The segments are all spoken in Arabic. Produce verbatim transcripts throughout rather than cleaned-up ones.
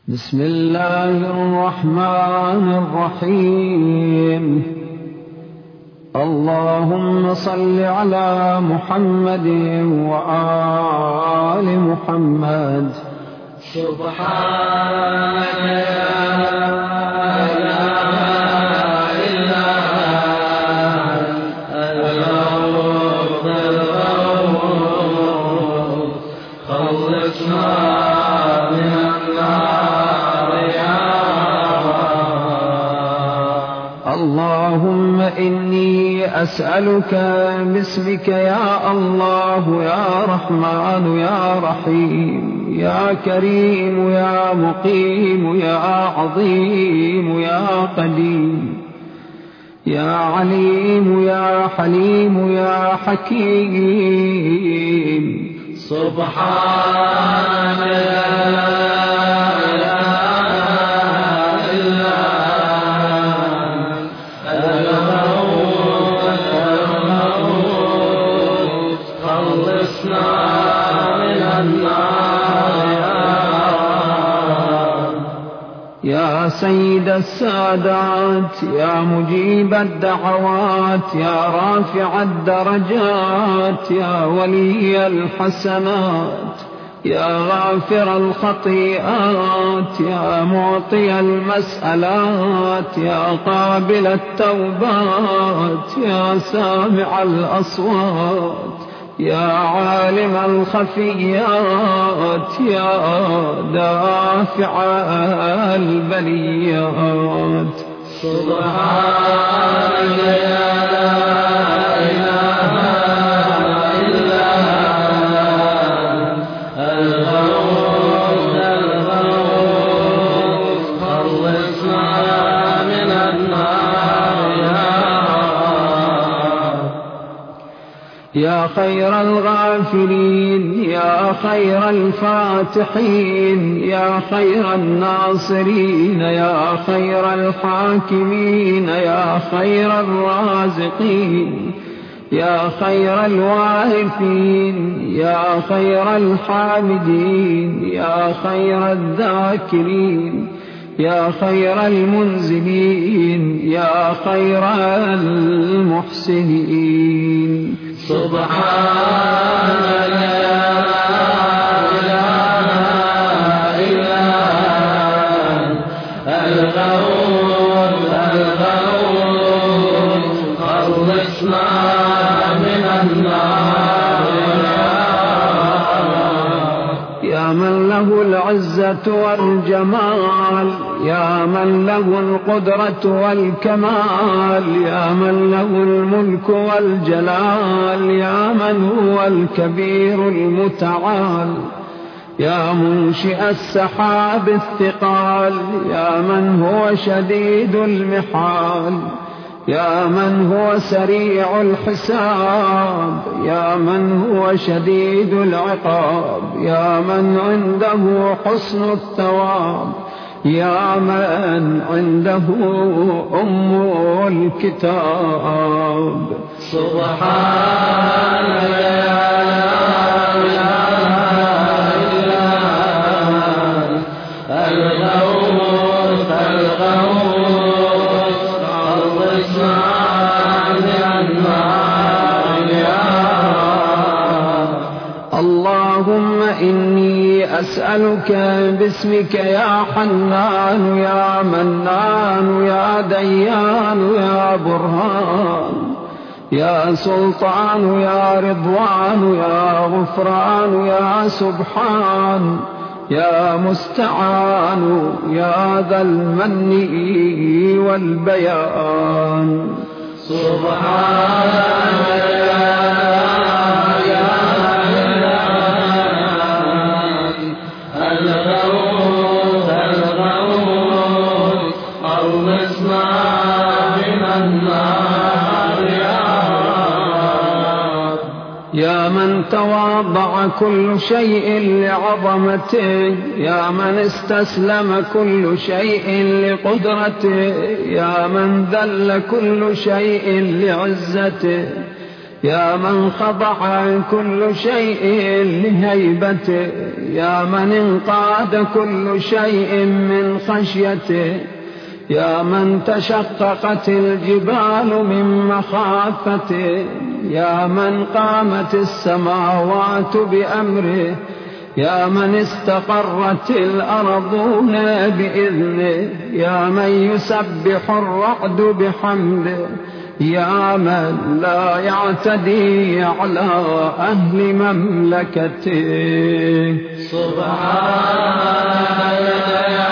بسم الله الرحمن الرحيم. اللهم صل على محمد وآل محمد. سبحانك لا إله إلا أنت الغفور خلصنا من النار يا اللهم إني أسألك باسمك يا الله يا رحمن يا رحيم يا كريم يا مقيم يا عظيم يا قديم يا عليم يا حليم يا حكيم. سبحانك يا سيد السادات يا مجيب الدعوات يا رافع الدرجات يا ولي الحسنات يا غافر الخطيئات يا معطي المسألات يا قابل التوبات يا سامع الأصوات يا عالم الخفيات يا دافع البليات. سبحانك يا لا إله إلا أنت الغفور خلصنا من النار يا خير الغافرين يا خير الفاتحين يا خير الناصرين يا خير الحاكمين يا خير الرازقين يا خير الواهبين يا خير الحامدين يا خير الذاكرين يا خير المنزلين يا خير المحسنين. سبحانك لا إله إلا أنت الغفور الغفور خلصنا من النار يا من له العزة والجمال يا من له القدرة والكمال يا من له الملك والجلال يا من هو الكبير المتعال يا منشئ السحاب الثقال يا من هو شديد المحال يا من هو سريع الحساب يا من هو شديد العقاب يا من عنده حسن الثواب يا من عنده أم الكتاب. سبحانك يا لا إله إلا الغفور الغفور خلصنا من النار اللهم إني أسألك باسمك يا حنان يا منان يا ديان يا برهان يا سلطان يا رضوان يا غفران يا سبحان يا مستعان يا ذا المن والبيان. سبحانك يا الغفور الغفور خلصنا من النار يا من تواضع كل شيء لعظمته يا من استسلم كل شيء لقدرته يا من ذل كل شيء لعزته يا من خضع كل شيء لهيبته، يا من انقاد كل شيء من خشيته، يا من تشققت الجبال من مخافته، يا من قامت السماوات بأمره، يا من استقرت الأرضون بإذنه، يا من يسبح الرعد بحمده، يا من لا يعتدي على أهل مملكته. سبحانك يا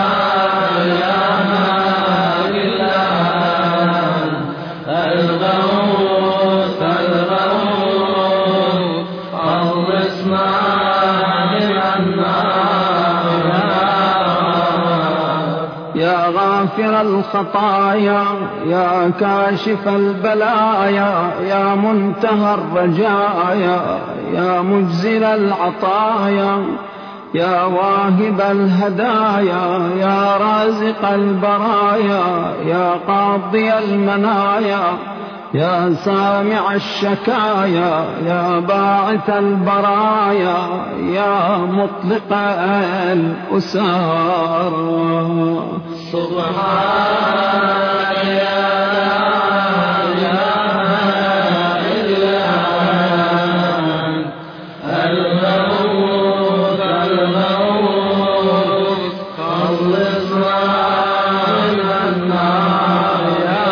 غافر الخطايا، يا كاشف البلايا، يا منتهى الرجايا، يا مجزل العطايا، يا واهب الهدايا، يا رازق البرايا، يا قاضي المنايا، يا سامع الشكايا، يا باعث البرايا، يا مطلق الأسار. سبحانك يا لا إله إلا أنت الموت الموت خلصنا من النار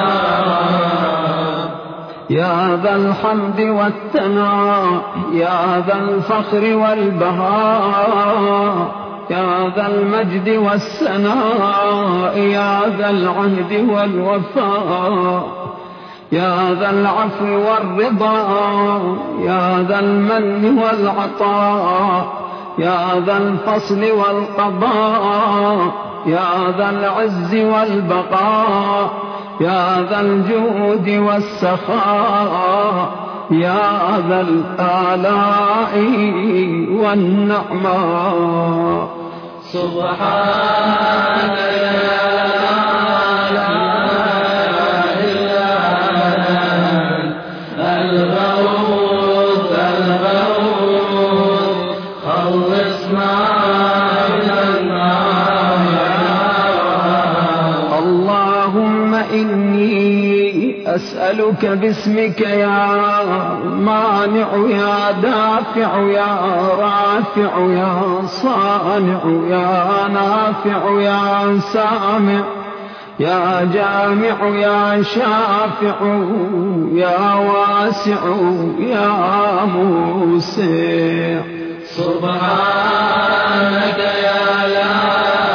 يا ذا الحمد والثناء، يا ذا الفخر والبهاء، يا ذا المجد والسناء، يا ذا العهد والوفاء، يا ذا العفو والرضا، يا ذا المن والعطاء، يا ذا الفصل والقضاء، يا ذا العز والبقاء، يا ذا الجود والسخاء، يا ذا الآلاء والنعماء. سبحانك يا لا إله إلا الغوث الغوث خلصنا من النار. اللهم إني أسألك باسمك يا مانع يا دافع يا رافع يا صانع يا نافع يا سامع يا جامع يا شافع يا واسع يا موسع. سبحانك يا لا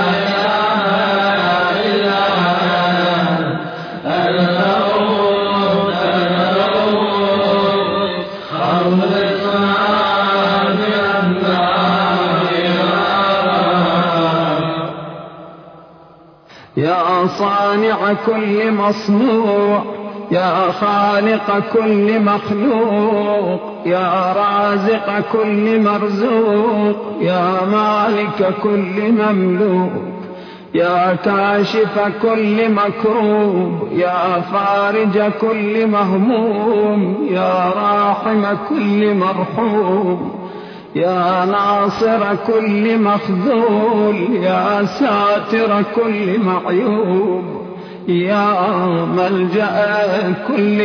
يا صانع كل مصنوع، يا خالق كل مخلوق، يا رازق كل مرزوق، يا مالك كل مملوك، يا كاشف كل مكروب، يا فارج كل مهموم، يا راحم كل مرحوم، يا ناصر كل مخذول، يا ساتر كل معيوب، يا ملجأ كل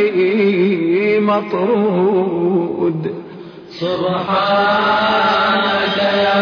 مطرود. سبحانك يا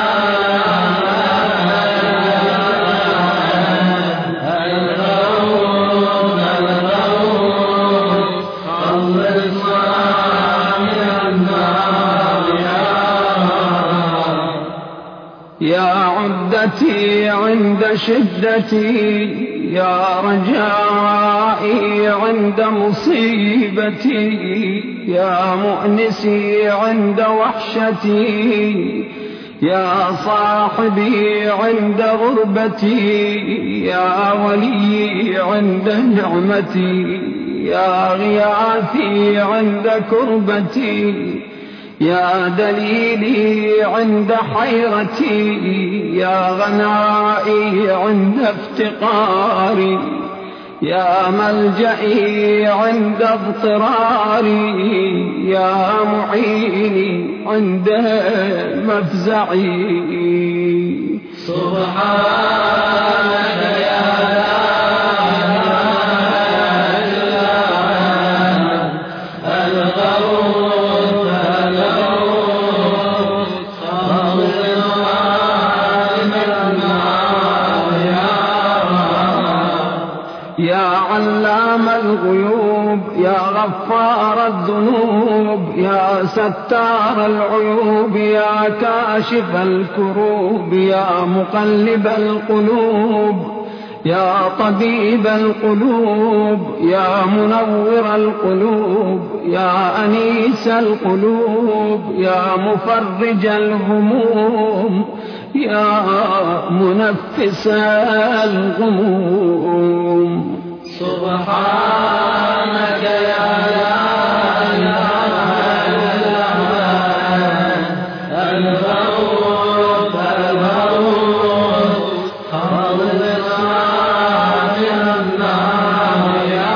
يا عدتي عند شدتي، يا رجائي عند مصيبتي، يا مؤنسي عند وحشتي، يا صاحبي عند غربتي، يا ولي عند نعمتي، يا غياثي عند كربتي، يا دليلي عند حيرتي، يا غنائي عند افتقاري، يا ملجئي عند اضطراري، يا معيني عند مفزعي. سبحانك يا علام الغيوب، يا غفار الذنوب، يا ستار العيوب، يا كاشف الكروب، يا مقلب القلوب، يا طبيب القلوب، يا منور القلوب، يا أنيس القلوب، يا مفرج الهموم، يا منفس الغموم. سبحانك يا لا إله إلا أنت الغوث الغوث، خلصنا من النار يا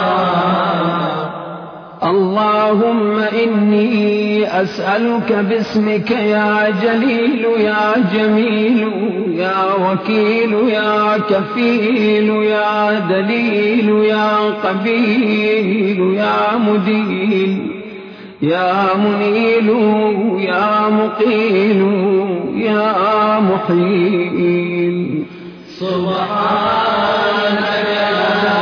رب. اللهم إني أسألك باسمك يا جليل يا جميل يا وكيل يا كفيل يا دليل يا قبيل يا مدين يا منيل يا مقيل يا محيل. سبحانك يا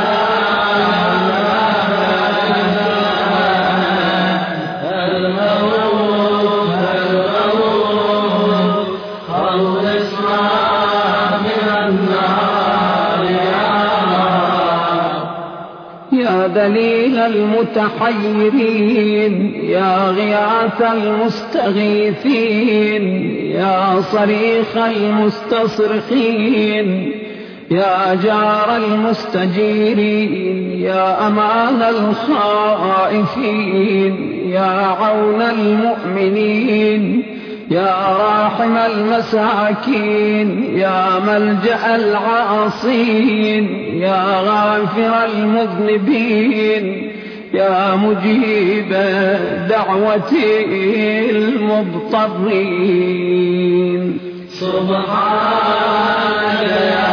دليل المتحيرين، يا غياث المستغيثين، يا صريخ المستصرخين، يا جار المستجيرين، يا أمان الخائفين، يا عون المؤمنين، يا راحم المساكين، يا ملجأ العاصين، يا غافر المذنبين، يا مجيب دعوة المضطرين. سبحانك يا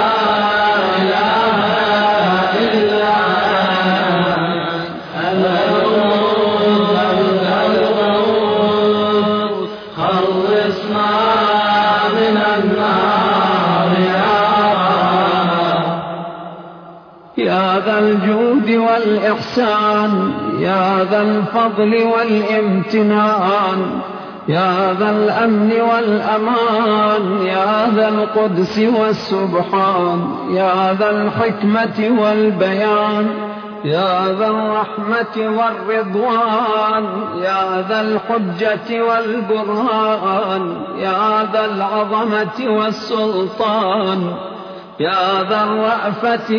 يا ذا الجود والإحسان، يا ذا الفضل والامتنان، يا ذا الأمن والأمان، يا ذا القدس والسبحان، يا ذا الحكمة والبيان، يا ذا الرحمة والرضوان، يا ذا الحجة والبرهان، يا ذا العظمة والسلطان، يا ذا الرأفة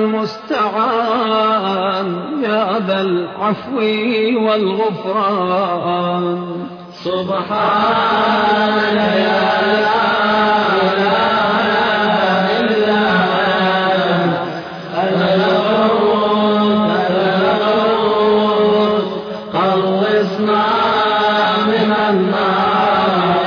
والمستعان، يا ذا العفو والغفران. سبحانك يا لا إله إلا أنت الغوث الغوث، خلصنا من النار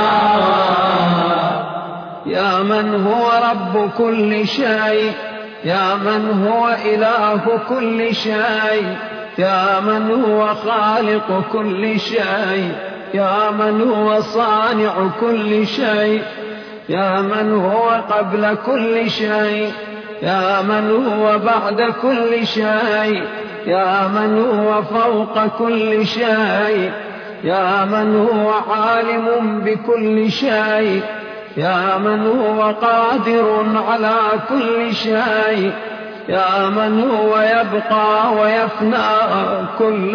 يا من هو رب كل شيء، يا من هو إله كل شيء، يا من هو خالق كل شيء، يا من هو صانع كل شيء، يا من هو قبل كل شيء، يا من هو بعد كل شيء، يا من هو فوق كل شيء، يا من هو عالم بكل شيء، يا من هو قادر على كل شيء، يا من هو يبقى ويفنى كل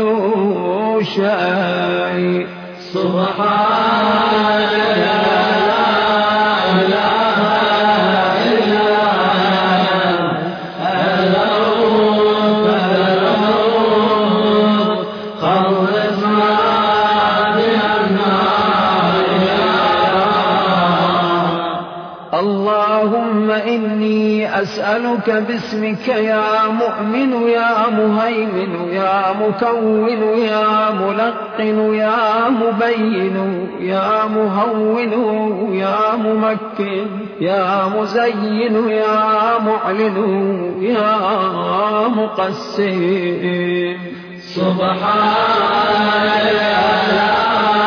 شيء. سبحانك يا لا إله إلا أنت الغوث الغوث، خلصنا من النار يا رب. اللهم إني أسألك باسمك يا مؤمن يا مهيمن يا مكون يا ملقن يا مبين يا مهون يا ممكن يا مزين يا معلن يا مقسم. سبحانك لا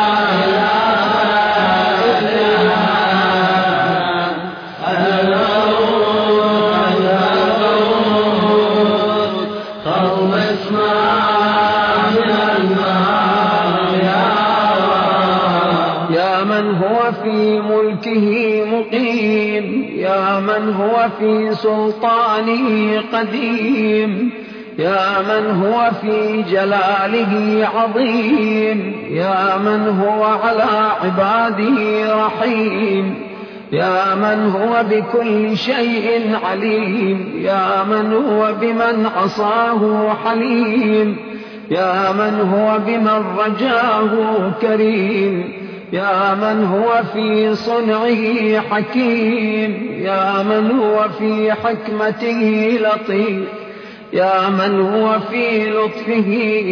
في ملكه مقيم يا من هو في سلطانه قديم يا من هو في جلاله عظيم يا من هو على عباده رحيم يا من هو بكل شيء عليم يا من هو بمن عصاه حليم يا من هو بمن رجاه كريم يا من هو في صنعه حكيم يا من هو في حكمته لطيف يا من هو في لطفه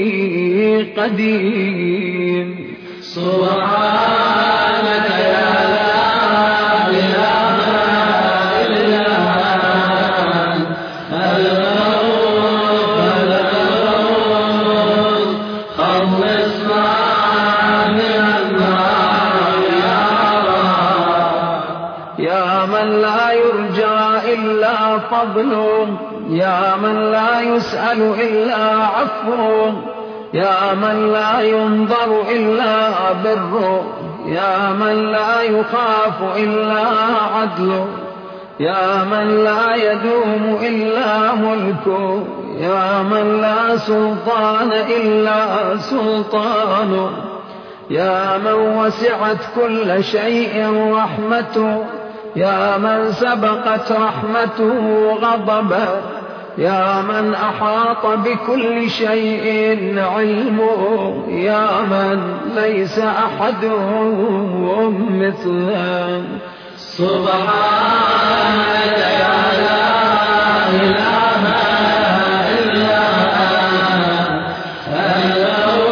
قديم. سبحانك يا لا إله إلا أنت فضله يا من لا يسأل إلا عفوه يا من لا ينظر إلا بره يا من لا يخاف إلا عدله يا من لا يدوم إلا ملكه يا من لا سلطان إلا سلطانه يا من وسعت كل شيء رحمته يا من سبقت رحمته غضبه يا من أحاط بكل شيء علمه يا من ليس أحد مثله. سبحانك يا لا إله إلا أنت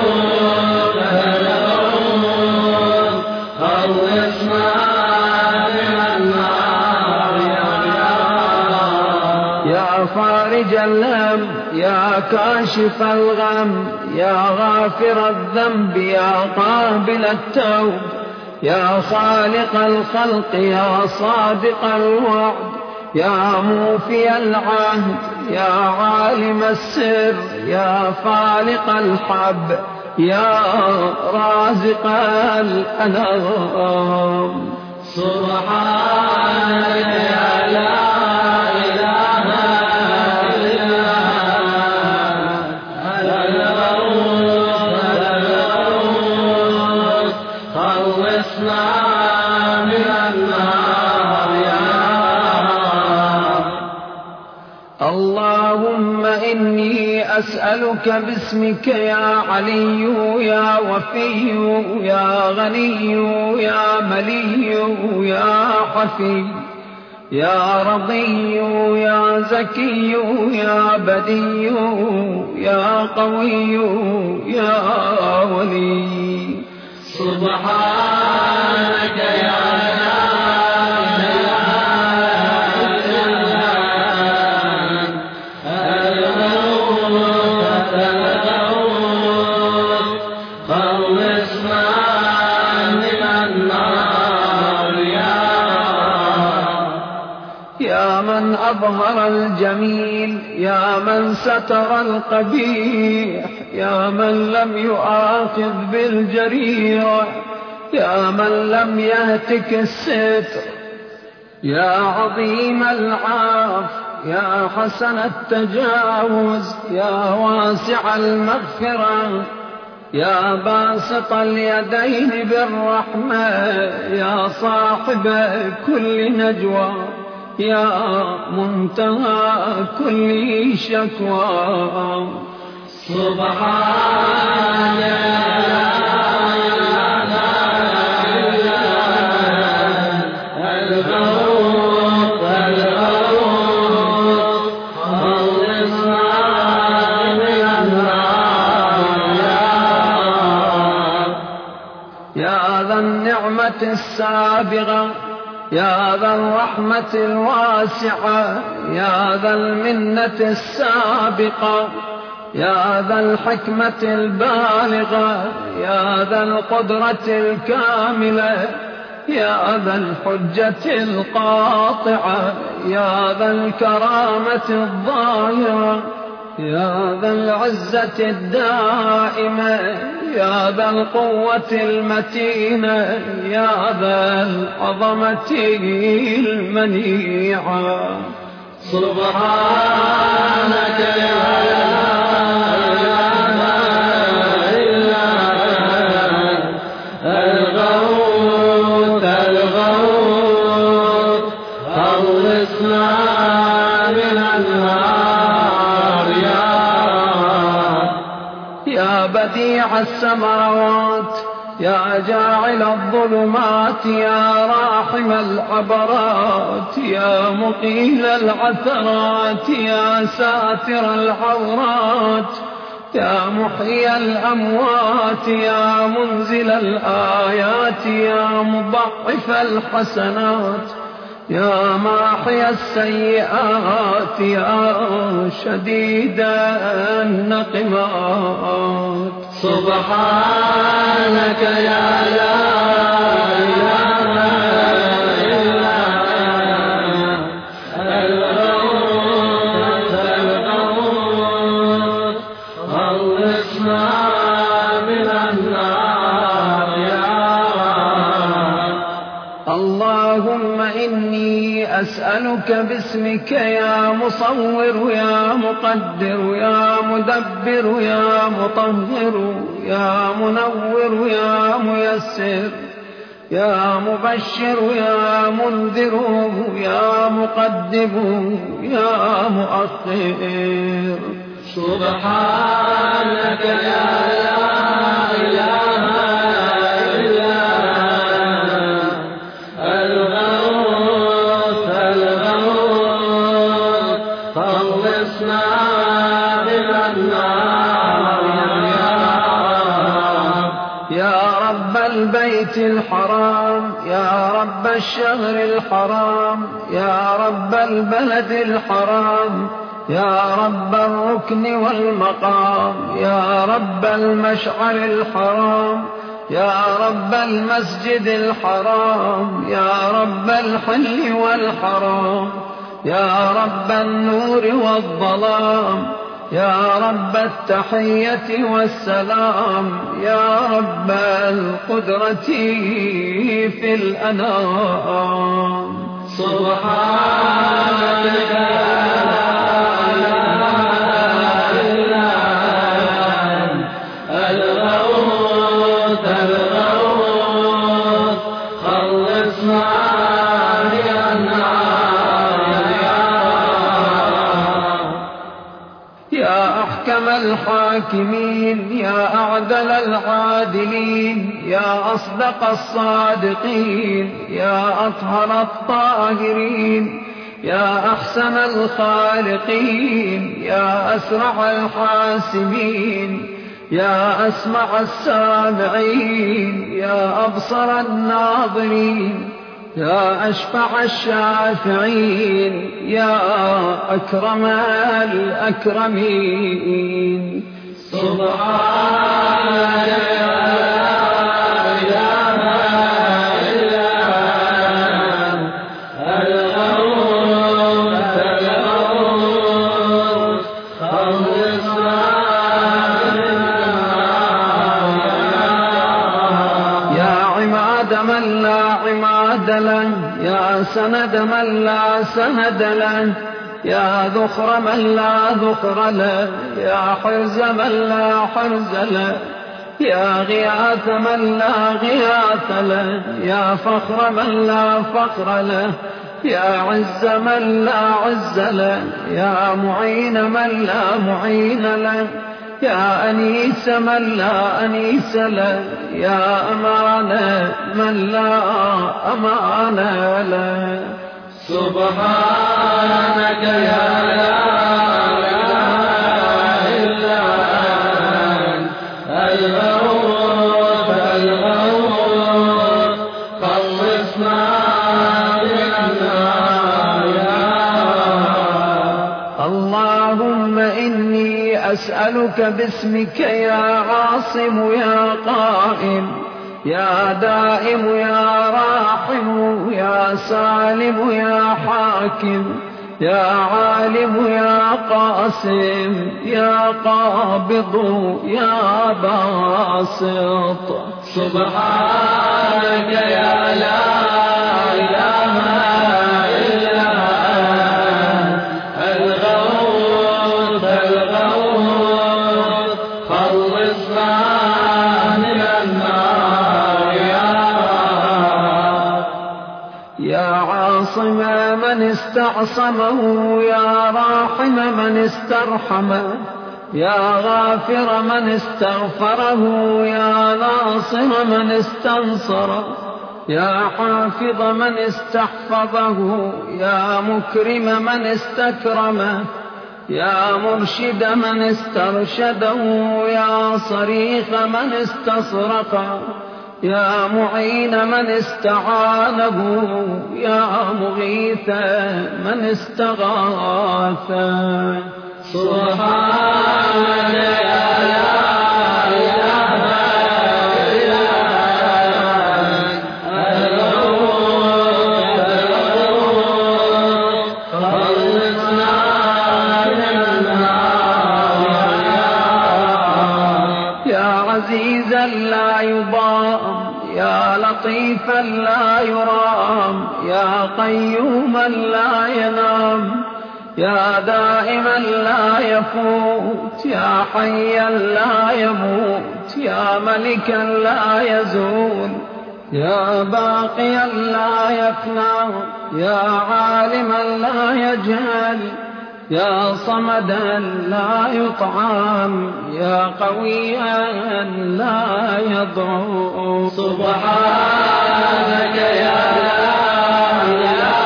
فارج الهم يا كاشف الغم يا غافر الذنب يا قابل التوب يا خالق الخلق يا صادق الوعد يا موفي العهد يا عالم السر يا فالق الحب يا رازق الأنام. سبحانك يا لا اللهم إني أسألك باسمك يا علي يا وفي يا غني يا ملي يا حفي يا رضي يا زكي يا بدي يا قوي يا ولي. سبحانك يا أظهر الجميل يا من ستر القبيح يا من لم يؤاخذ بالجريح يا من لم يهتك الستر يا عظيم العاف يا حسن التجاوز يا واسع المغفرة يا باسط اليدين بالرحمة يا صاحب كل نجوى يا منتهى كل شكوى. سبحانك لا إله إلا أنت السابغة، يا ذا الرحمة الواسعة، يا ذا المنة السابقة، يا ذا الحكمة البالغة، يا ذا القدرة الكاملة، يا ذا الحجة القاطعة، يا ذا الكرامة الظاهرة، يا ذا العزة الدائمة، يا ذا القوة المتينة، يا ذا العظمة المنيعة. سبحانك يا الغوث الغوث خلصنا من النار يا بديع السماوات، يا جاعل الظلمات، يا راحم العبرات، يا مقيل العثرات، يا ساتر العورات، يا محيي الأموات، يا منزل الآيات، يا مضاعف الحسنات، يا ماحي السيئات، يا شديد النقمات. سبحانك يا لا إله إلا الغوث الغوث خلصنا من النار يا اللهم إني أسألك باسمك يا مصور يا مقدر يا مدبر يا مطهر يا منور يا ميسر يا مبشر يا منذر يا مقدم يا مؤخر. سبحانك يا لا إله إلا الغوث الغوث خلصنا من النار يا رب البيت الحرام، يا رب الشهر الحرام، يا رب البلد الحرام، يا رب الركن والمقام، يا رب المشعر الحرام، يا رب المسجد الحرام، يا رب الحل والحرام، يا رب النور والظلام، يا رب التحية والسلام، يا رب القدرة في الأنام. سبحانك الحاكمين، يا أعدل العادلين، يا أصدق الصادقين، يا أطهر الطاهرين، يا أحسن الخالقين، يا أسرع الحاسبين، يا أسمع السامعين، يا أبصر الناظرين، يا أشفع الشافعين، يا أكرم الأكرمين. سبحانك يا لا إله إلا الغوث الغوث خلصنا من النار يا عماد من لا عماد له، يا سند من لا سند له، يا ذخر من لا ذخر له، يا حرز من لا حرز له، يا غياث من لا غياث له، يا فخر من لا فخر له، يا عز من لا عز له، يا معين من لا معين له، يا أنيس من لا أنيس له، يا أمان من لا أمان له. سبحانك يا لا إله إلا الغوث الغوث أسألك باسمك يا عاصم يا قائم يا دائم يا راحم يا سالم يا حاكم يا عالم يا قاسم يا قابض يا باسط. سبحانك يا لا إله إلا أنت الغوث الغوث خلصنا من النار يا يا عاصم من استعصمه يا راحم من استرحمه يا غافر من استغفره يا ناصر من استنصره يا حافظ من استحفظه يا مكرم من استكرمه يا مرشد من استرشده يا صريخ من استصرخه يا معين من استعانه يا مغيث من استغاثه. سبحانك يا لا إله إلا أنت الغوث الغوث خلصنا من النار يا عزيزا لا يضام يا لطيفا لا يرام يا قيوما لا ينام يا دائما لا يفوت يا حيا لا يموت يا ملكا لا يزول يا باقيا لا يفنى يا عالما لا يجهل يا صمدا لا يطعم يا قويا لا يضعف. سبحانك يا لا إله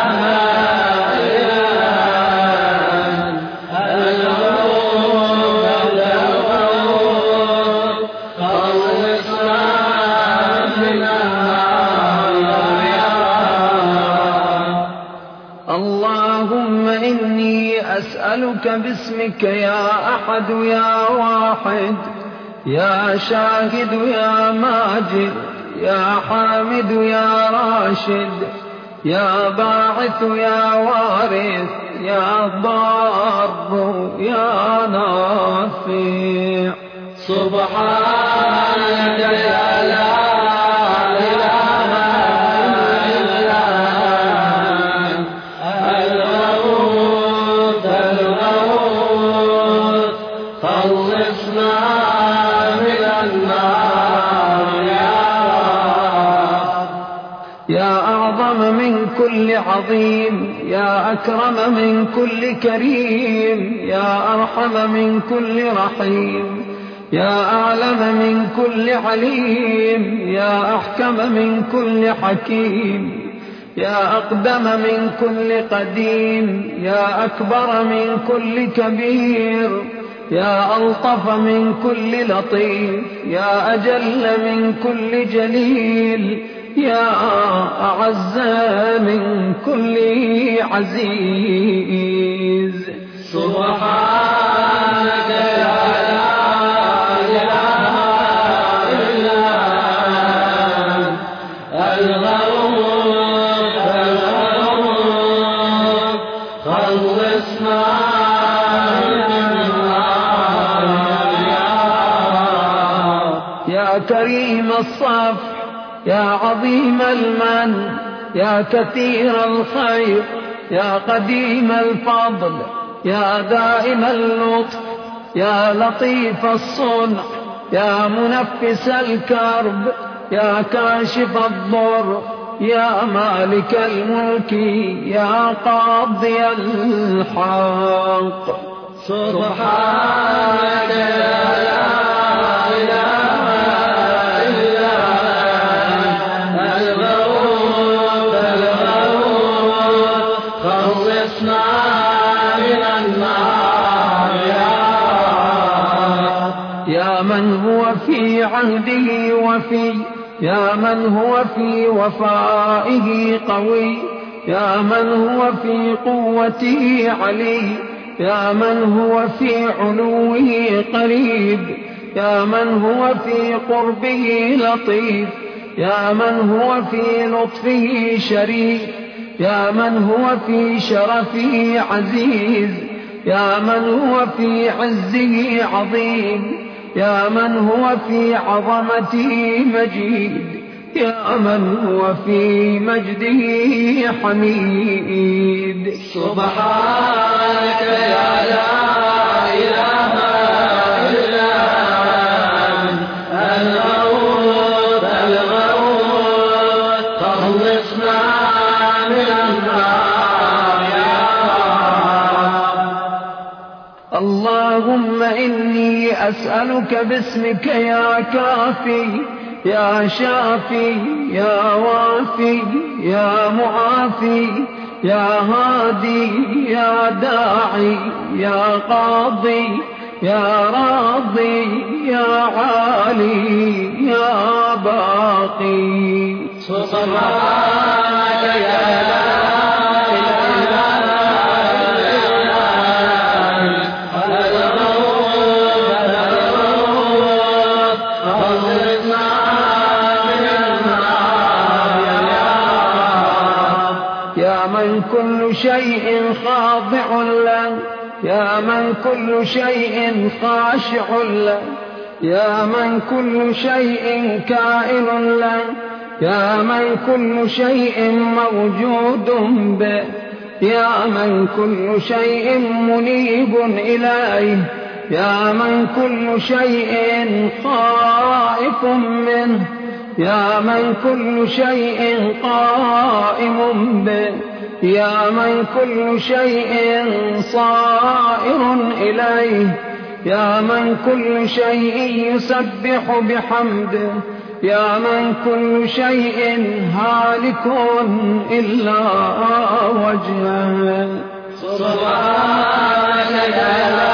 أسألك باسمك يا أحد يا واحد يا شاهد يا ماجد يا حامد يا راشد يا باعث يا وارث يا ضار يا نافع. سبحانك يا لا من كل عظيم يا أكرم من كل كريم يا أرحم من كل رحيم يا أعلم من كل عليم يا أحكم من كل حكيم يا أقدم من كل قديم يا أكبر من كل كبير يا ألطف من كل لطيف يا أجل من كل جليل يا أعز من كل عزيز. سبحانك يا لا إله إلا أنت الغوث الغوث خلصنا من النار يا كريم الصف يا عظيم المن يا كثير الخير يا قديم الفضل يا دائم اللطف يا لطيف الصنع يا منفس الكرب يا كاشف الضر يا مالك الملك يا قاضي الحق. سبحانك يا لا إله يا من هو في عهده وفي يا من هو في وفائه قوي يا من هو في قوته علي يا من هو في علوه قريب، يا من هو في قربه لطيف، يا من هو في لطفه شريف، يا من هو في شرفه عزيز، يا من هو في عزه عظيم، يا من هو في عظمته مجيد، يا من هو في مجده حميد. سبحانك يا لا إله إلا أنت الغوث الغوث، خلصنا من النار يا رب. اللهم إني أسألك باسمك يا كافي يا شافي يا وافي يا معافي يا هادي يا داعي يا قاضي يا راضي يا عالي يا باقي. سبحانك يا لا من كل شيء خاضع له، يا من كل شيء خاشع له، يا من كل شيء كائن له، يا من كل شيء موجود به، يا من كل شيء منيب إليه، يا من كل شيء خائف منه، يا من كل شيء قائم به، يا من كل شيء صائر إليه، يا من كل شيء يسبح بحمده، يا من كل شيء هالك إلا وجهه. سبحانك يا لا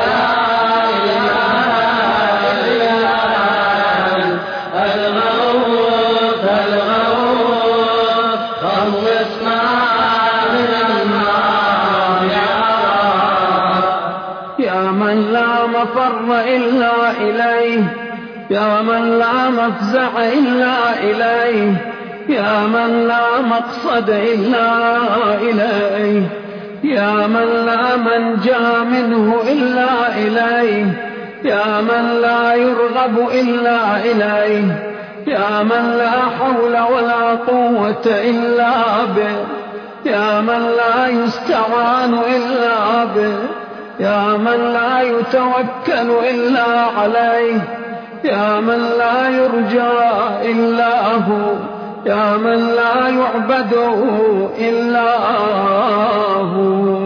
مفر إلا إليه، يا من لا مفزع إلا إليه، يا من لا مقصد إلا إليه، يا من لا منجا منه إلا إليه، يا من لا يرغب إلا إليه، يا من لا حول ولا قوة إلا به، يا من لا يستعان إلا به، يا من لا يتوكل إلا عليه، يا من لا يرجى إلا هو، يا من لا يعبد إلا هو.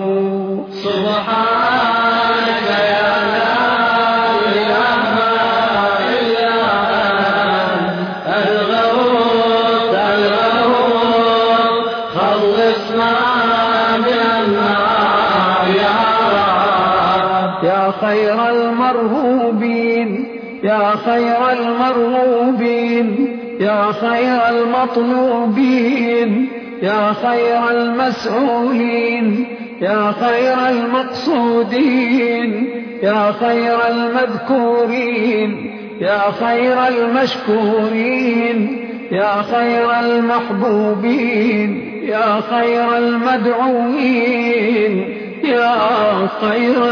سبحانك يا لا إله إلا أنت الغوث الغوث، خلصنا من النار يا يا خير المرهوبين، يا خير المرغوبين، يا خير المطلوبين، يا خير المسؤولين، يا خير المقصودين، يا خير المذكورين، يا خير المشكورين، يا خير المحبوبين، يا خير المدعوين، يا خير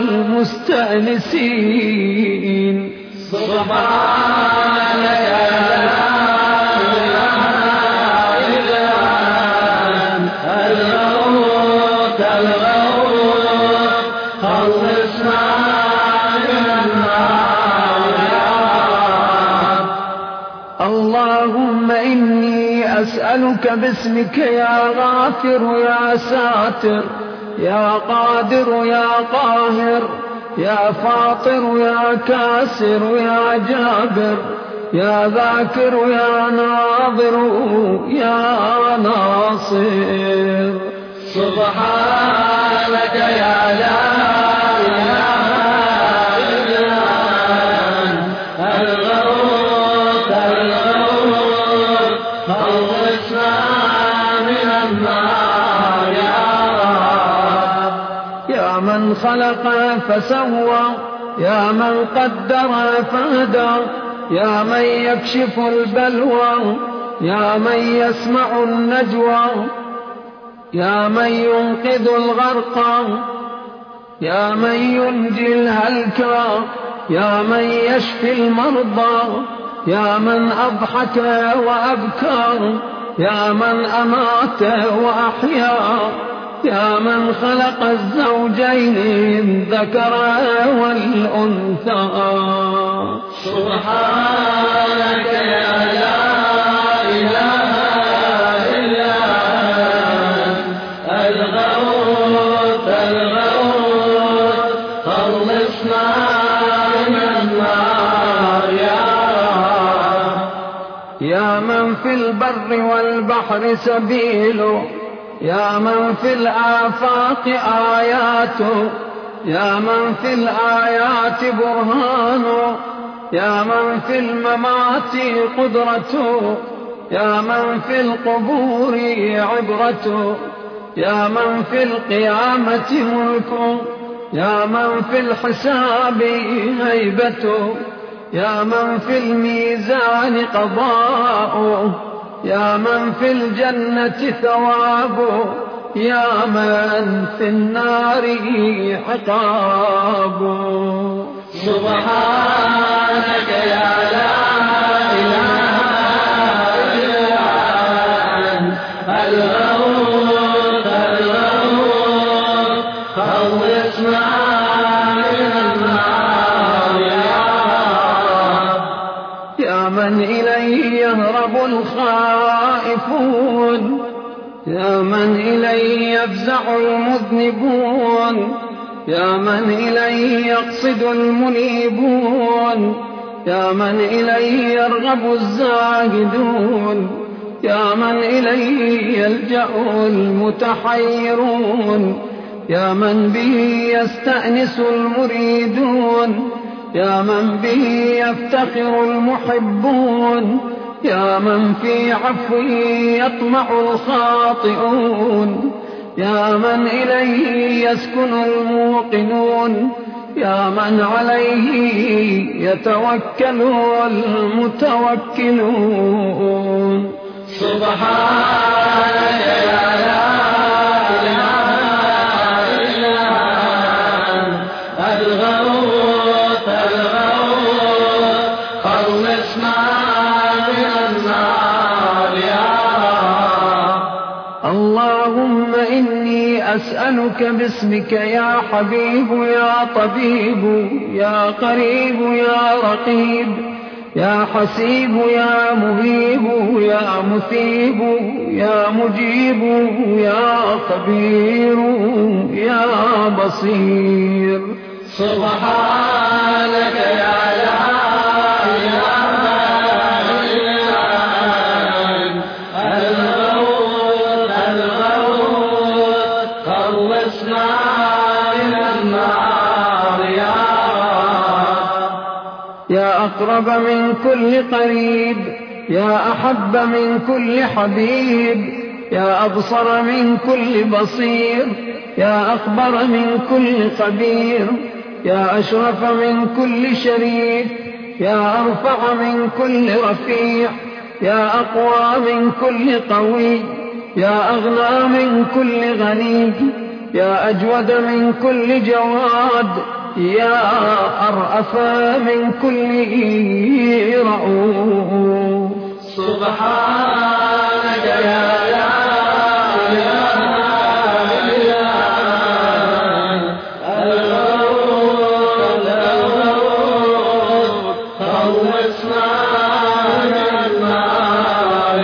المستأنسين. سبحانك يا لا إله إلا أنت الغوث الغوث، خلصنا من النار يا رب. اللهم إني أسألك باسمك يا غافر يا ساتر، يا قادر يا قاهر، يا فاطر يا كاسر يا جابر، يا ذاكر يا ناظر يا ناصر. سبحانك يا لا إله إلا أنت الغوث الغوث، خلصنا من النار يا رب. يا من خلق فسوى يا من قدر فهدى يا من يكشف البلوى يا من يسمع النجوى يا من ينقذ الغرقى يا من ينجي الهلكى يا من يشفي المرضى يا من أضحك وأبكى يا من أمات وأحيا يا من خلق الزوجين الذكر والأنثى سبحانك يا لا إله إلا أنت الغوث الغوث خلصنا من النار يا من في البر والبحر سبيله يا من في الآفاق آياته يا من في الآيات برهانه يا من في الممات قدرته يا من في القبور عبرته يا من في القيامة ملكه يا من في الحساب هيبته يا من في الميزان قضاؤه يا من في الجنة ثوابه يا من في النار عقابه سبحانك يا لا إله إلا أنت الغوث الغوث خلصنا من النار يا من إليه يهرب الخائفون يا من إليه يفزع المذنبون يا من إليه يقصد المنيبون يا من إليه يرغب الزاهدون يا من إليه يلجأ المتحيرون يا من به يستأنس المريدون يا من به يفتخر المحبون يا من في عفوه يطمع الخاطئون يا من إليه يسكن الموقنون يا من عليه يتوكل المتوكلون سبحانك يا لا إله إلا أنت الغوث الغوث خلصنا من النار اللهم إني أسألك باسمك يا حبيب يا طبيب يا قريب يا رقيب يا حسيب يا مهيب يا مثيب يا مجيب يا خبير يا بصير سبحانك يا لا إله إلا أنت الغوث الغوث خلصنا من النار يا أقرب من كل قريب يا أحب من كل حبيب يا أبصر من كل بصير يا أخبر من كل خبير يا أشرف من كل شريف يا أرفع من كل رفيع يا أقوى من كل قوي يا أغنى من كل غني يا أجود من كل جواد يا أرأف من كل رؤوف سبحانك يا لا إله إلا أنت الغوث الغوث خلصنا من النار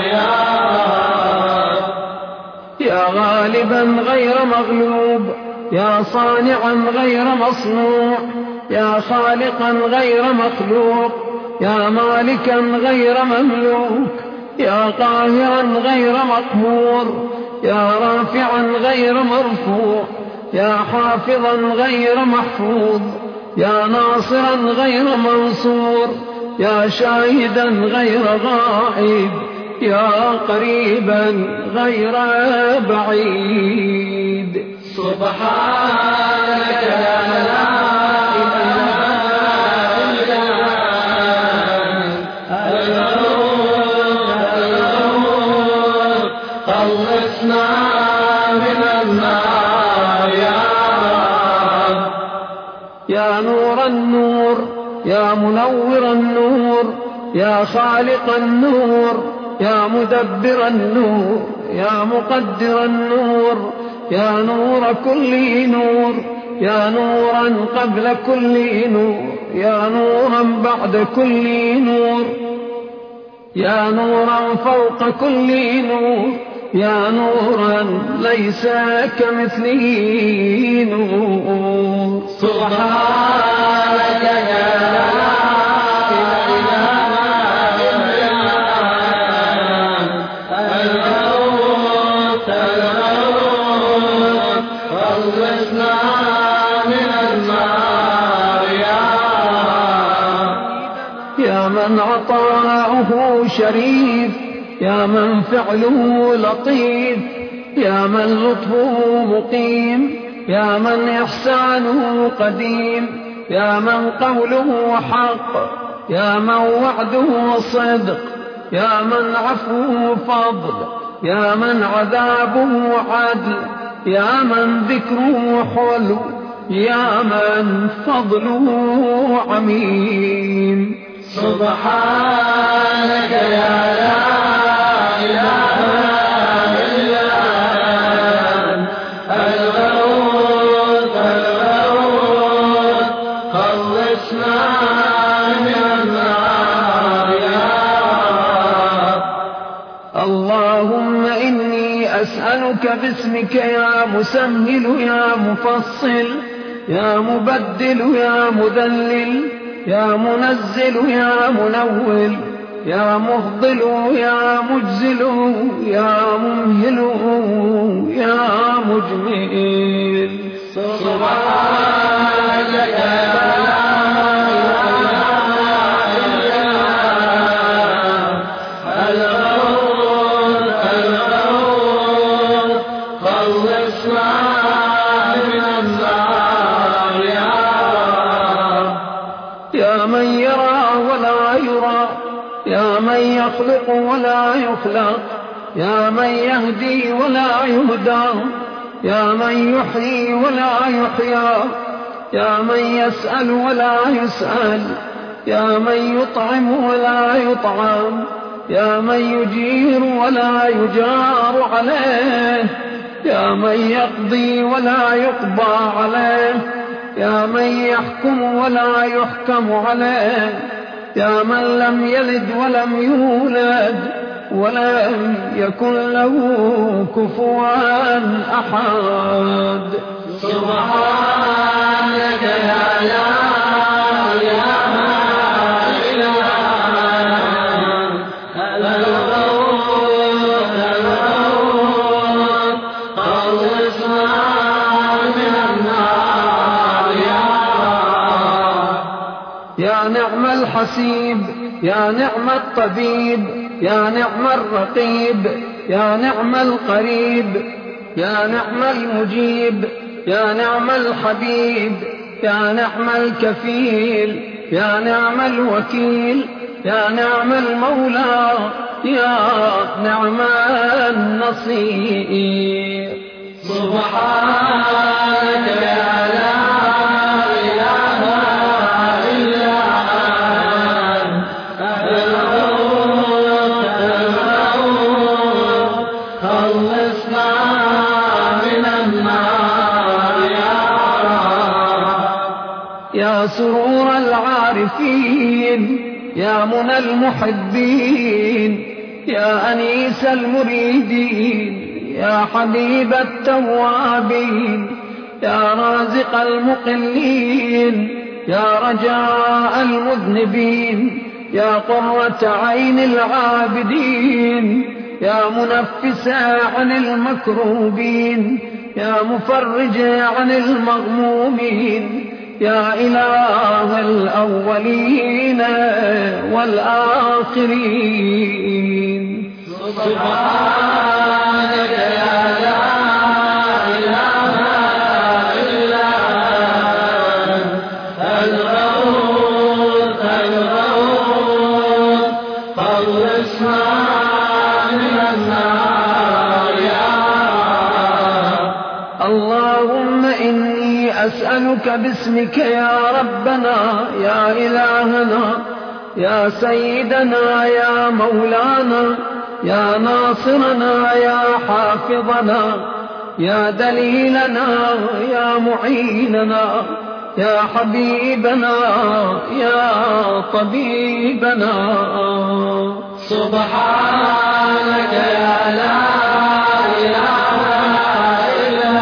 يا غالبا غير مغلوب يا صانعا غير مصنوع يا خالقا غير مخلوق يا مالكا غير مملوك يا قاهرا غير مقهور يا رافعا غير مرفوع يا حافظا غير محفوظ يا ناصرا غير منصور يا شاهدا غير غائب يا قريبا غير بعيد سبحانك يا منور النور، يا خالق النور، يا مدبر النور، يا مقدر النور، يا نور كل نور، يا نورا قبل كل نور، يا نورا بعد كل نور، يا نورا فوق كل نور، يا نورا ليس كمثله نور. سبحانك يا من عطاؤه شريف، يا من فعله لطيف، يا من لطفه مقيم، يا من إحسانه قديم، يا من قوله حق، يا من وعده صدق، يا من عفوه فضل، يا من عذابه عدل، يا من ذكره حلو، يا من فضله عميم. سبحانك يا لا إله إلا أنت الغوث الغوث، خلصنا من النار يا رب. اللهم إني أسألك باسمك يا مسهل يا مفصل، يا مبدل يا مذلل، يا منزل يا منول، يا مفضل يا مجزل، يا ممهل يا مجمل. سبحانك يا يخلق ولا يخلق، يا من يهدي ولا يهدى، يا من يحيي ولا يحيى، يا من يسأل ولا يسأل، يا من يطعم ولا يطعم، يا من يجير ولا يجار عليه، يا من يقضي ولا يقضى عليه، يا من يحكم ولا يحكم عليه، يا من لم يلد ولم يولد ولم يكن له كفوا أحد. سبحانك يا لا إله إلا أنت الغوث الغوث، خلصنا من النار يا رب. يا نعم الحسيب، يا نعم الطبيب، يا نعم الرقيب، يا نعم القريب، يا نعم المجيب، يا نعم الحبيب، يا نعم الكفيل، يا نعم الوكيل، يا نعم المولى، يا نعم النصير. سبحانك يا لا يا سرور العارفين، يا منى المحبين، يا أنيس المريدين، يا حبيب التوابين، يا رازق المقلين، يا رجاء المذنبين، يا قرة عين العابدين، يا منفس عن المكروبين، يا مفرج عن المغمومين، يا إله الأولين والآخرين. سبحانك يا لا إله إلا أنت الغوث الغوث، خلصنا من النار يا رب. اللهم إني إني أسألك باسمك يا ربنا يا إلهنا يا سيدنا يا مولانا يا ناصرنا يا حافظنا يا دليلنا يا معيننا يا حبيبنا يا طبيبنا. سبحانك يا لا إله إلا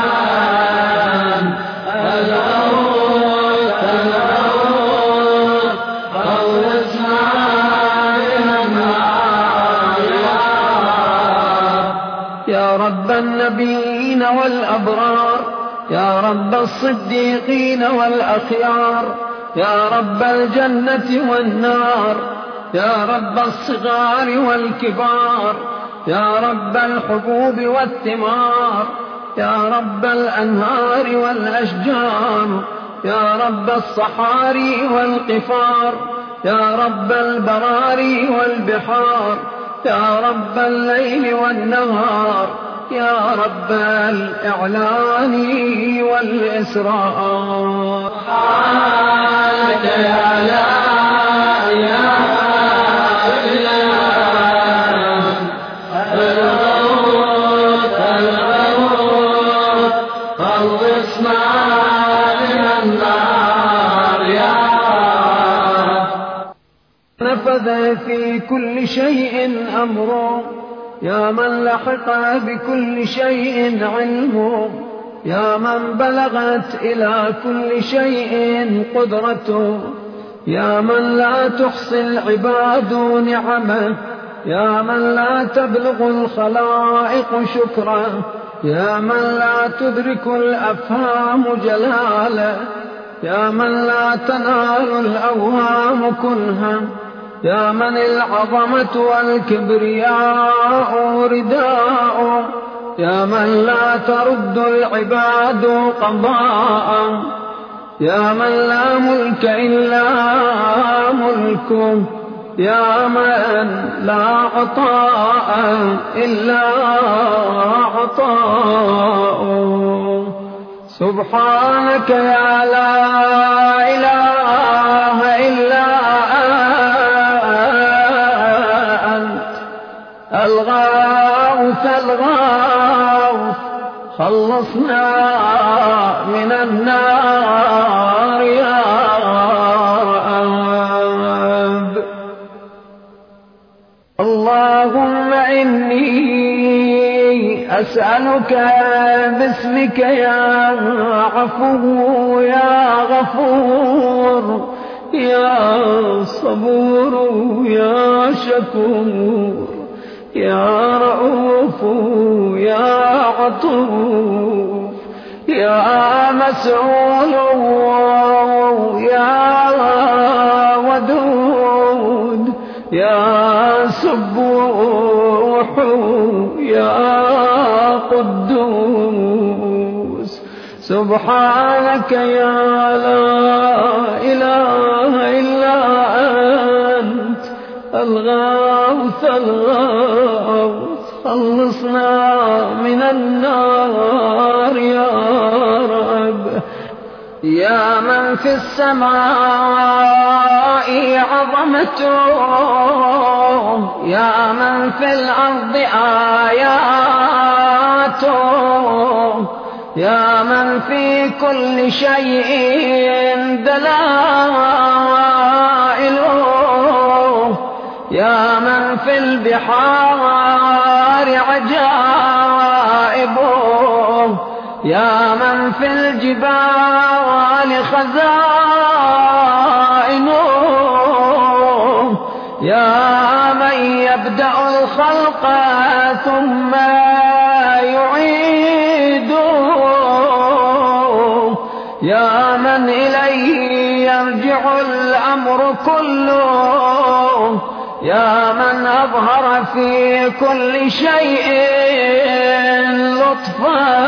أنت الغوث الغوث خلصنا من النار يا رب النبيين والأبرار يا رب الصديقين والأخيار يا رب الجنة والنار يا رب الصغار والكبار يا رب الحبوب والثمار يا رب الأنهار والأشجار يا رب الصحاري والقفار يا رب البراري والبحار يا رب الليل والنهار يا رب الإعلان والإسرار. سبحانك يا لا إله إلا أنت الغوث الغوث خلصنا من النار يا نفذ في كل شيء أمره يا من لحق بكل شيء علمه يا من بلغت إلى كل شيء قدرته يا من لا تحصي العباد نعمه يا من لا تبلغ الخلائق شكره يا من لا تدرك الأفهام جلاله يا من لا تنال الأوهام كنها يا من العظمة والكبرياء رداء يا من لا ترد العباد قضاء يا من لا ملك إلا ملكه يا من لا عطاء إلا عطاء. سبحانك يا لا إله إلا أنت الغوث الغوث خلصنا من النار يا رب. اللهم إني أسألك باسمك يا عفو يا غفور يا صبور يا شكور يا رؤوف يا عطوف يا مسؤول يا ودود يا سبوح يا قدوس. سبحانك يا لا إله إلا أنت الغوث الغوث خلصنا من النار يا رب. يا من في السماء عظمته يا من في الأرض آياته يا من في كل شيء دلائله يا من في البحار عجائبه يا من في الجبال خزائنه يا من يبدأ الخلق ثم يعيده يا من إليه يرجع الأمر كله يا من أظهر في كل شيء لطفا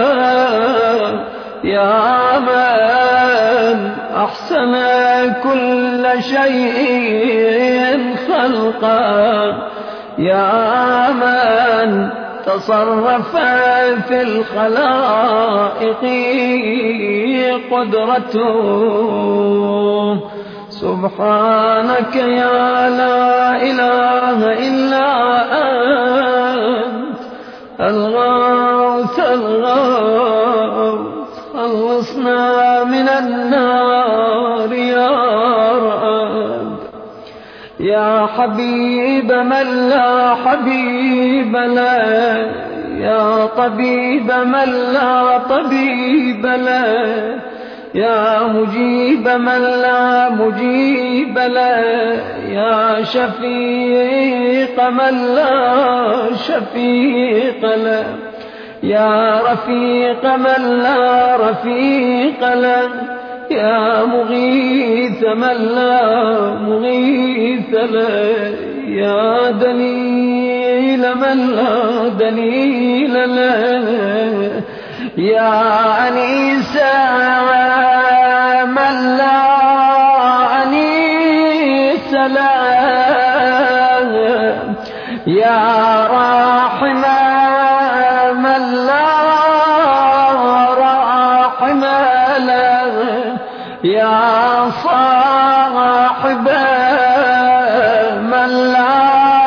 يا من أحسن كل شيء خلقا يا من تصرف في الخلائق قدرته. سبحانك يا لا إله إلا أنت الغوث الغوث، خلصنا من النار يا رب. يا حبيب من لا حبيب له، يا طبيب من لا طبيب له، يا مجيب من لا مجيب له، يا شفيق من لا شفيق له، يا رفيق من لا رفيق له، يا مغيث من لا مغيث له، يا دليل من لا دليل له، يا أنيس من لا أنيس له، يا راحم من لا راحم له، يا صاحب من لا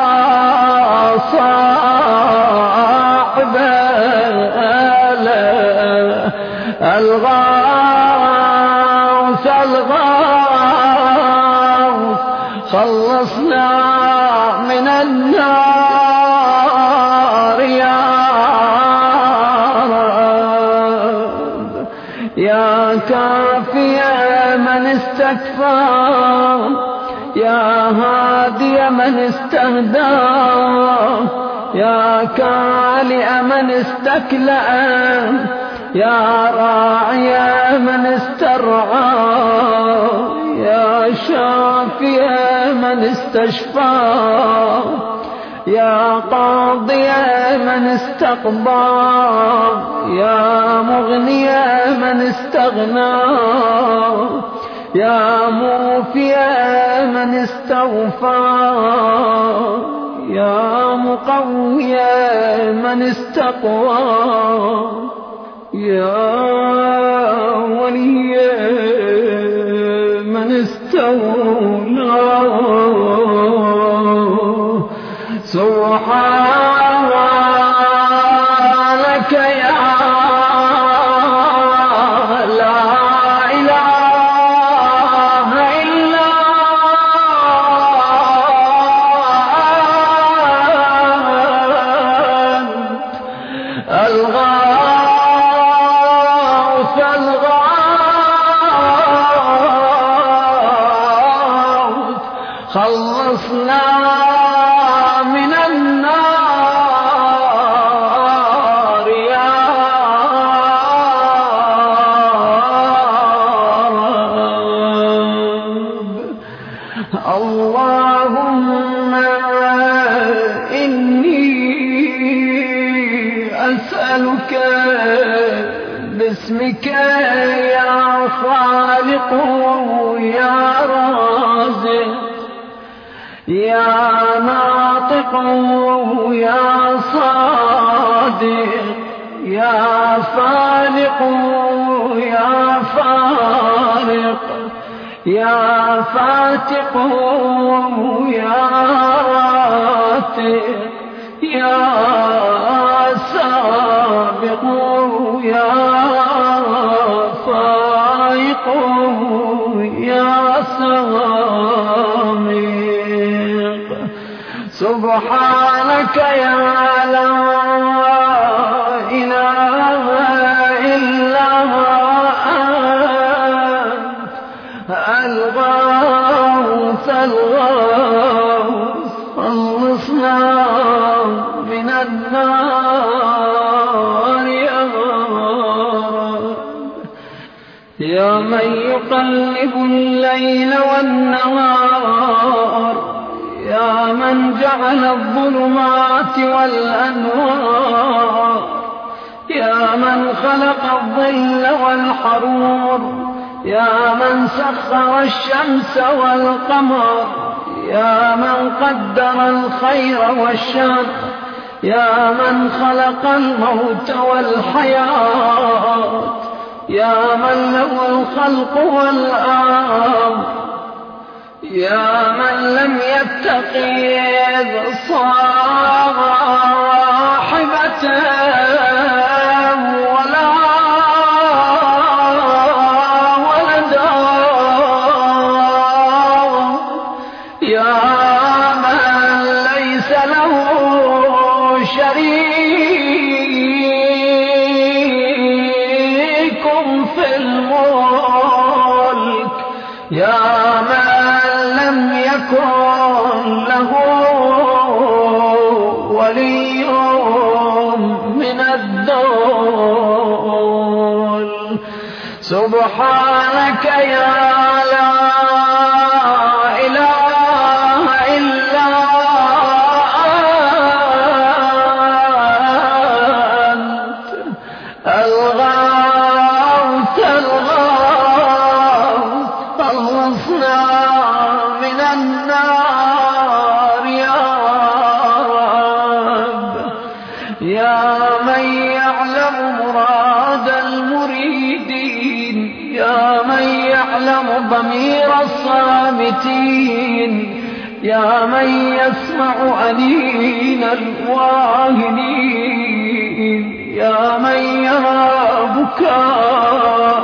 صاحب له، الغوث الغوث، خلصنا من النار يا رب. يا كافي من استكفى، يا هادي من استهدى، يا كالئ من استكلأ، يا راعي من استرعى، يا شافي من استشفى، يا قاضي من استقضى، يا مغني من استغنى، يا موفي من استوفى، يا مقوي من استقوى، يا ولي من استولى. سبحانك يا لا إله إلا أنت الغوث الغوث، خلصنا من النار يا رب. اللهم إني أسألك باسمك يا خالق يا رازق يا ناطق يا صادق يا فالق يا فارق يا فاتق يا راتق يا سابق يا فائق يا سامق. سبحانك يا لا إله إلا أنت الغوث الغوث، خلصنا من النار يا رب. يا من يقلب الليل والنهار، يا من جعل الظلمات والأنوار، يا من خلق الظل والحرور، يا من سخر الشمس والقمر، يا من قدر الخير والشر، يا من خلق الموت والحياة، يا من له الخلق والأمر، يا من لم يتخذ صاحبة ولا ولدا، يا من ليس له شريك في الملك، يا يكن له ولي من الذل. سبحانك يا لا إله إلا أنت الغوث الغوث، خلصنا من النار يا رب، يا من يعلم مراد المريدين، يا من يعلم ضمير الصامتين، يا من يسمع أنين الواهنين، يا من يرى بكاء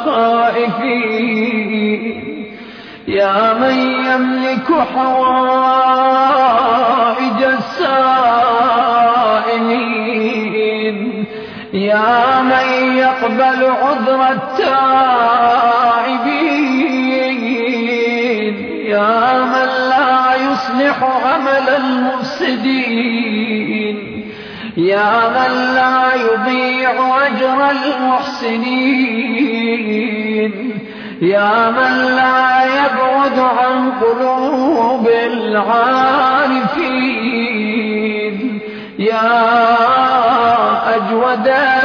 الخائفين، يا من يملك حوائج السائلين، يا من يقبل عذر التائبين، يا من لا يصلح عمل المفسدين، يا من لا يضيع أجر المحسنين، يا من لا يبعد عن قلوب العارفين، يا أجود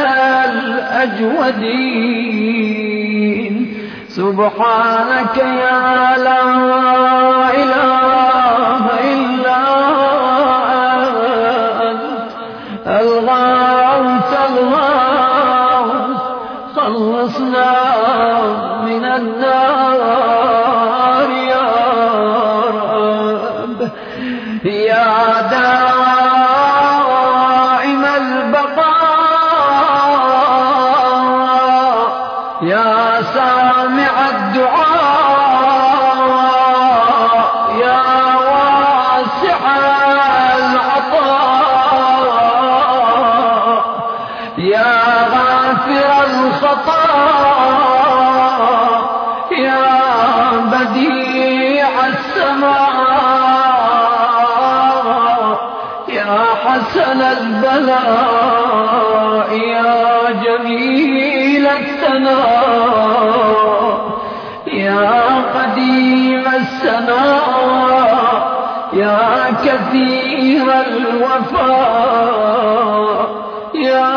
الأجودين. سبحانك يا لا إله إلا أنت الغوث الغوث، خلصنا من النار يا رب، يا دائم البقاء، يا سامع الدعاء، يا واسع العطاء، يا غافر الخطايا، يا بديع السماء، يا حسن البلاء، يا جميل الثناء، يا قديم السناء، يا كثير الوفاء، يا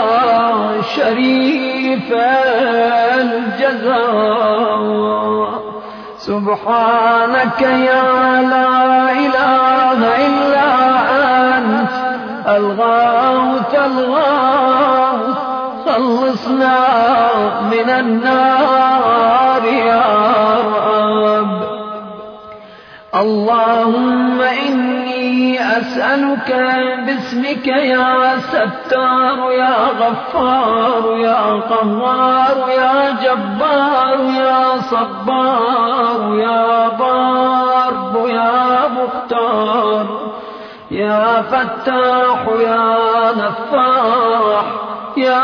شريف الجزاء. سبحانك يا لا إله إلا أنت الغوث الغوث، خلصنا من النار يا رب. اللهم إني أسألك باسمك يا ستار يا غفار يا قهار يا جبار يا صبار يا ضار يا مختار يا فتاح يا نفاح يا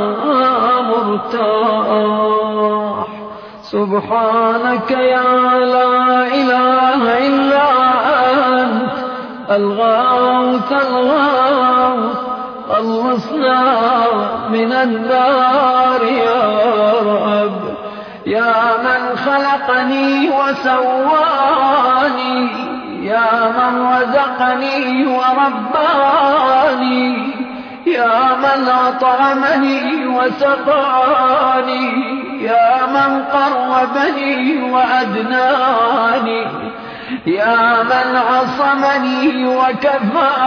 مرتاح. سبحانك يا لا إله إلا أنت الغوث الغوث، خلصنا من النار يا رب. يا من خلقني وسواني، يا من رزقني ورباني، يا من أطعمني وسقاني، يا من قربني وأدناني، يا من عصمني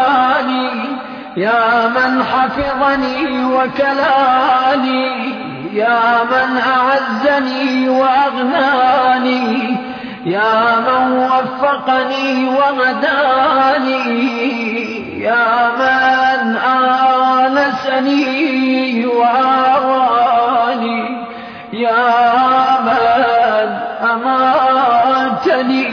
وكفاني، يا من حفظني وكلاني، يا من أعزني وأغناني، يا من وفقني وهداني، يا من آنسني وآواني، يا من أماتني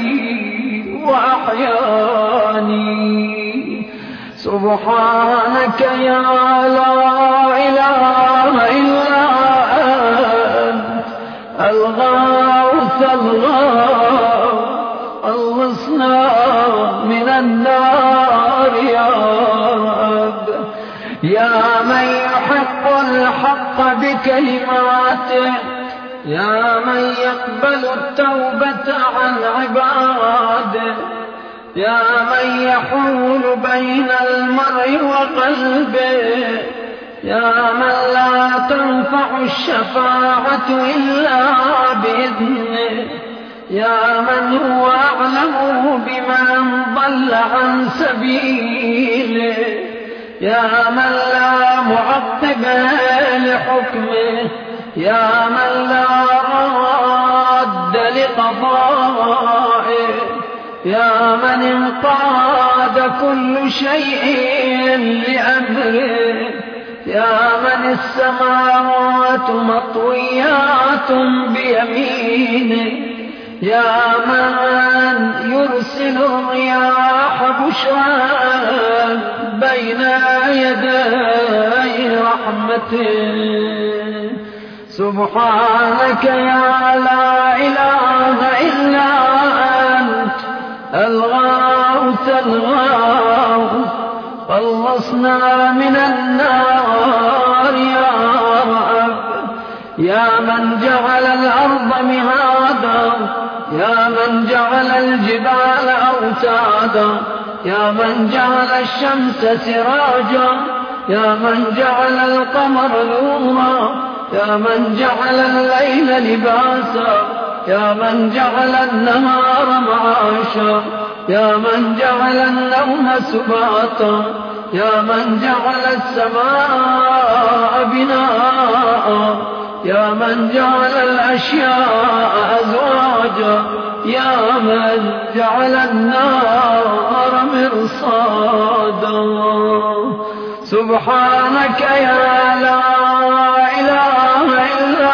وأحياني. سبحانك يا لا إله إلا أنت الغوث الغوث، خلصنا من النار يا رب. يا من يحق الحق بكلماته، يا من يقبل التوبة عن عباده، يا من يحول بين المرء وقلبه، يا من لا تنفع الشفاعة إلا بإذنه، يا من هو أعلم بمن ضل عن سبيله، يا من لا معقب لحكمه، يا من لا راد لقضائه، يا من انقاد كل شيء لأمره، يا من السماوات مطويات بيمينه، يا من يرسل الرياح بشرا بين يدي رحمته. سبحانك يا لا إله إلا أنت الغوث الغوث، خلصنا من النار يا رب. يا من جعل الأرض مهادا، يا من جعل الجبال أوتادا، يا من جعل الشمس سراجا، يا من جعل القمر نورا، يا من جعل الليل لباسا، يا من جعل النهار معاشا، يا من جعل النوم سباتا، يا من جعل السماء بناء، يا من جعل الأشياء أزواجا، يا من جعل النار مرصادا. سبحانك يا لا إله إلا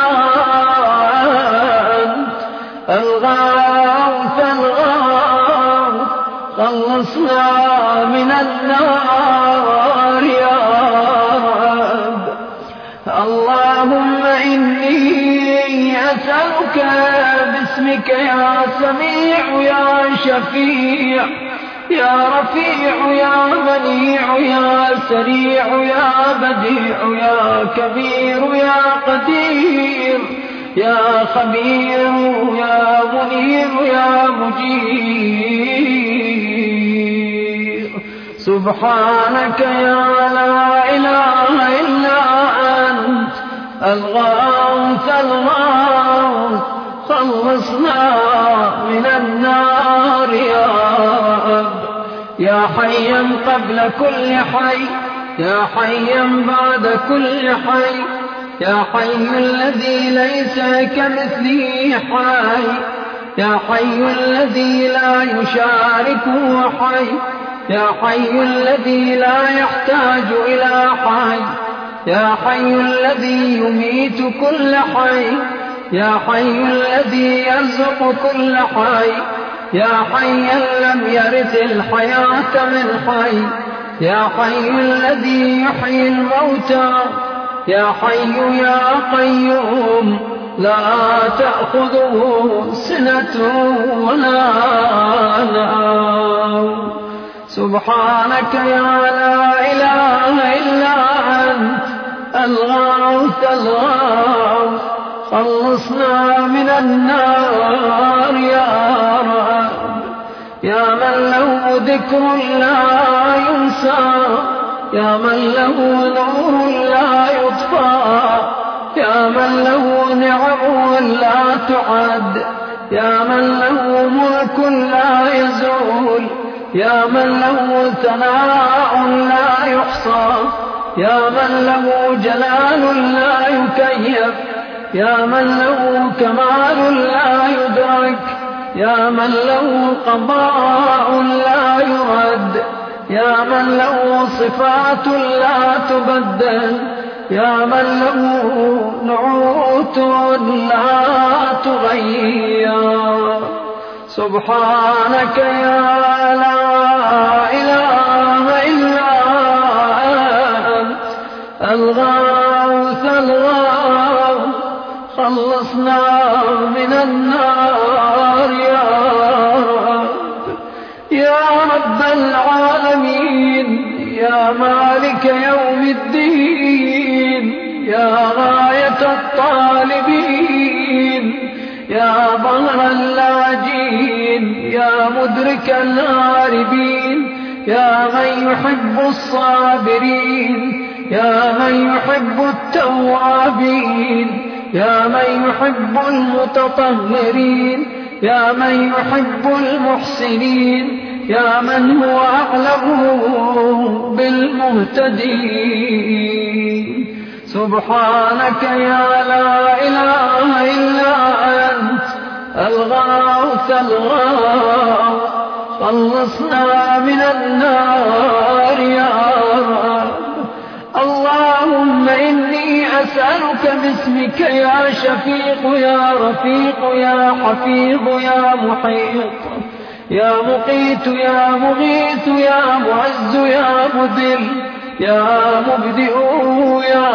أنت الغوث الغوث، خلصنا من النار يا رب. اللهم إني أسألك باسمك يا سميع يا شفيع يا رفيع يا منيع يا سريع يا بديع يا كبير يا قدير يا خبير يا منير يا مجير. سبحانك يا لا إله إلا أنت الغوث الغوث، خلصنا من النار يا رب. يا حيا قبل كل حي، يا حيا بعد كل حي، يا حي الذي ليس كمثله حي، يا حي الذي لا يشاركه حي، يا حي الذي لا يحتاج إلى حي، يا حي الذي يميت كل حي، يا حي الذي يرزق كل حي، يا حيا لم يرث الحياة من حي، يا حي الذي يحيي الموتى، يا حي يا قيوم لا تأخذه سنة ولا نوم. سبحانك يا لا إله إلا أنت الغوث الغوث، خلصنا من النار يا رب. يا من له ذكر لا ينسى، يا من له نور لا يطفى، يا من له نعم لا تعد، يا من له ملك لا يزول، يا من له ثناء لا يحصى، يا من له جلال لا يكيف، يا من له كمال لا يدرك، يا من له قضاء لا يرد، يا من له صفات لا تبدل، يا من له نعوت لا تغير. سبحانك يا لا إله إلا أنت الغوث الغوث، خلصنا من النار يا رب. يا رب العالمين، يا مالك يوم الدين، يا غاية الطالبين، يا ظهر اللاجين، يا مدرك الهاربين، يا من يحب الصابرين، يا من يحب التوابين، يا من يحب المتطهرين، يا من يحب المحسنين، يا من هو أعلم بالمهتدين. سبحانك يا لا إله إلا أنت الغوث الغوث، خلصنا من النار يا رب. اللهم إني أسألك باسمك يا شفيق يا رفيق يا حفيظ يا محيط يا مقيت يا مغيث يا معز يا مذل يا مبدئ يا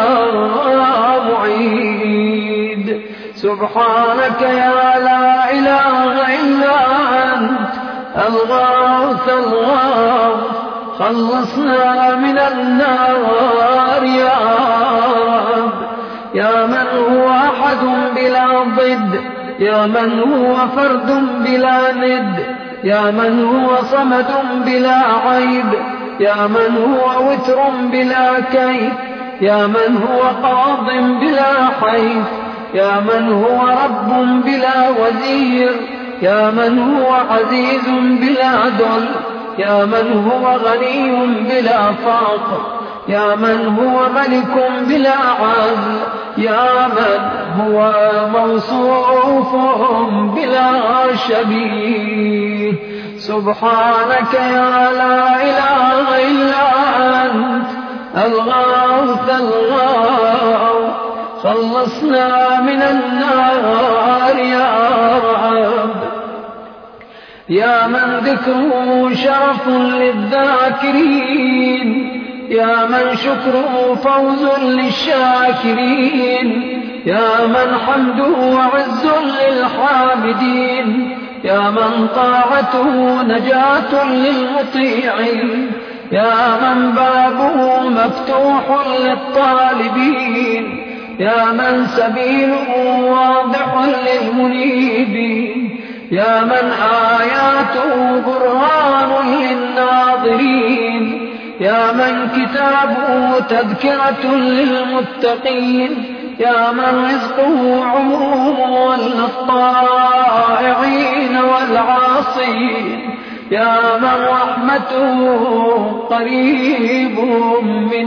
معيد. سبحانك يا لا إله إلا أنت الغوث الغوث، خلصنا من النار يا رب. يا من هو أحد بلا ضد، يا من هو فرد بلا ند، يا من هو صمد بلا عيب، يا من هو وتر بلا كيف، يا من هو قاض بلا حيف، يا من هو رب بلا وزير، يا من هو عزيز بلا عدل، يا من هو غني بلا فقر، يا من هو ملك بلا عزل، يا من هو موصوف بلا شبيه. سبحانك يا لا إله إلا أنت الغوث الغوث، خلصنا من النار يا رب. يا من ذكره شرف للذاكرين، يا من شكره فوز للشاكرين، يا من حمده عز للحامدين، يا من طاعته نجاة للمطيعين، يا من بابه مفتوح للطالبين، يا من سبيله واضح للمنيبين، يا من آياته برهان للناظرين، يا من كتابه تذكرة للمتقين، يا من رزقه عمره للطائعين والعاصين، يا من رحمته قريب من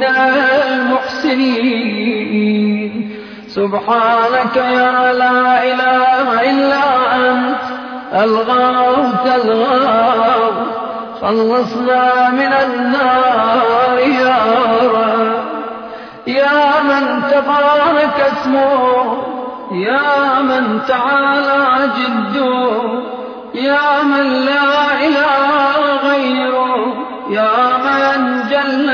المحسنين. سبحانك يا لا إله إلا أنت الغوث الغوث، خلصنا من النار يا رب. يا من تبارك اسمه، يا من تعالى جده، يا من لا إله غيره، يا من جل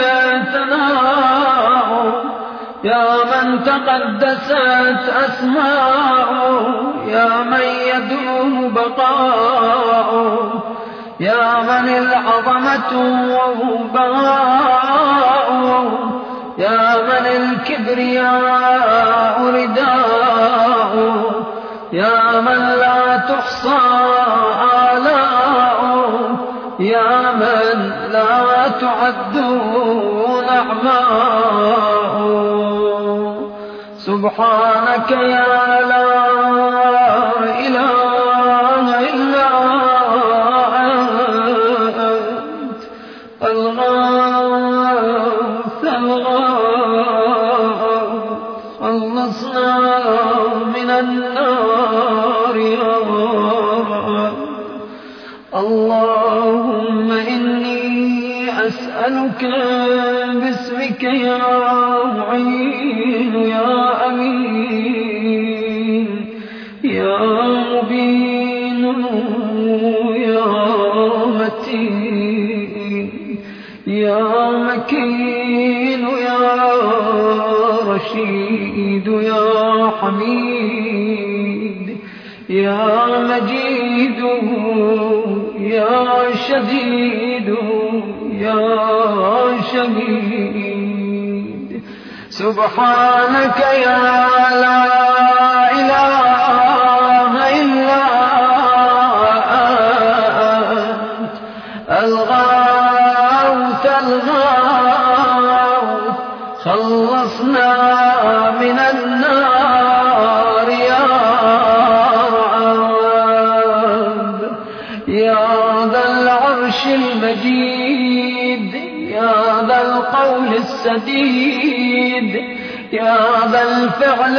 ثناؤه، يا من تقدست أسماؤه، يا من يدوم بقاؤه، يا من العظمة وبهاؤه، يا من الكبرياء رداؤه، يا من لا تحصى آلاؤه، يا من لا تعد نعماؤه. سبحانك يا لا إله إلا أنت الغوث الغوث، خلصنا النار يا رب. اللهم إني أسألك باسمك يا معين يا أمين يا مبين يا متين يا مكين يا رشيد يا حميد يا مجيد يا شديد يا شهيد. سبحانك يا لا إله إلا أنت الغوث الغوث خلصنا من النار يا رب. يا ذا العرش المجيد يا ذا القول السديد يا ذا الفعل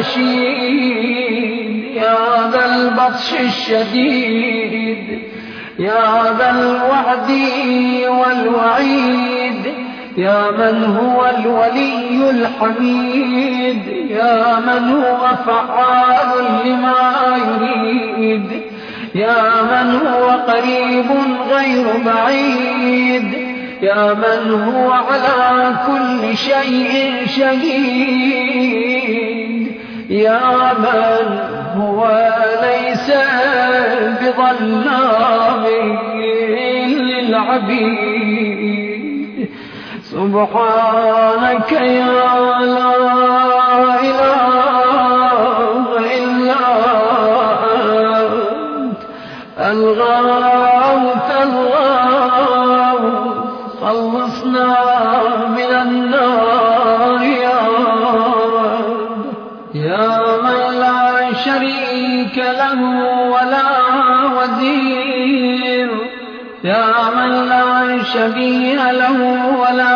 الرشيد يا ذا البطش الشديد يا ذا الوعد والوعيد يا من هو الولي الحميد يا من هو فعال لما يريد يا من هو قريب غير بعيد يا من هو على كل شيء شهيد يا من هو ليس بظلام للعبيد. سبحانك يا لا إله إلا أنت الغوث الغوث خلصنا من النار يا رب. يا من لا شريك له ولا وزير يا من لا شبيه له ولا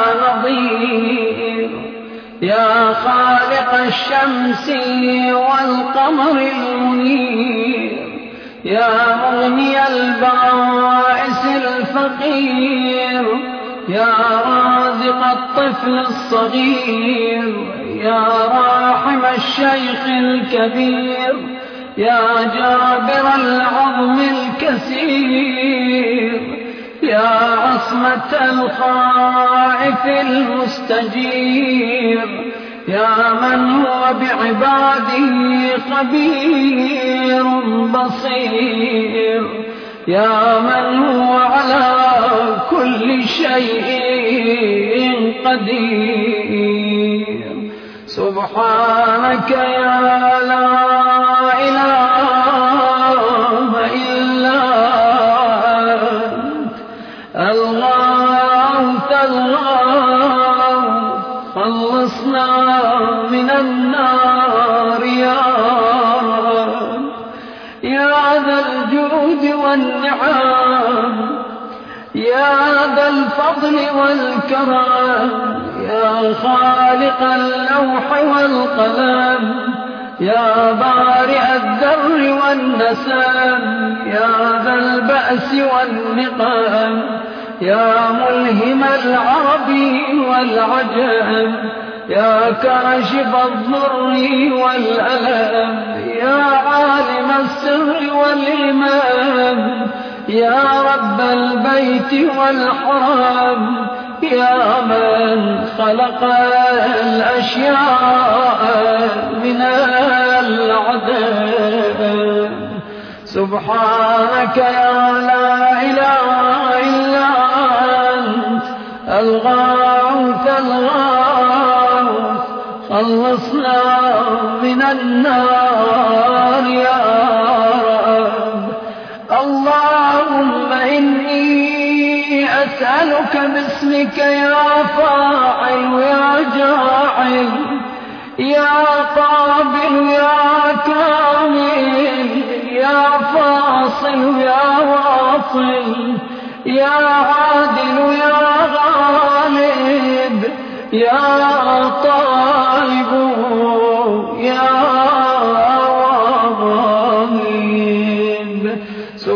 نظير يا خالق الشمس والقمر المنير يا مغني البائس الفقير يا رازق الطفل الصغير يا راحم الشيخ الكبير يا جابر العظم الكسير يا عصمة الخائف المستجير يا من هو بعباده خبير بصير يا من هو على كل شيء قدير. سبحانك يا لا إله إلا أنت الغوث الغوث خلصنا من النار يا رب. يا ذا الجود والنعم يا ذا الفضل والكرم يا خالق اللوح والقلم يا بارئ الذر والنسم يا ذا البأس والنقم يا ملهم العرب والعجم يا كاشف الضر والألم يا عالم السر والإمام يا رب البيت والحرم يا من خلق الأشياء من العدم. سبحانك يا لا إله إلا أنت الغوث الغوث خلصنا من النار يا رب. اللهم إني أسألك باسمك يا فاعل يا جاعل يا قابل يا كامل يا فاصل يا واصل يا عادل يا غالب يا طالب يا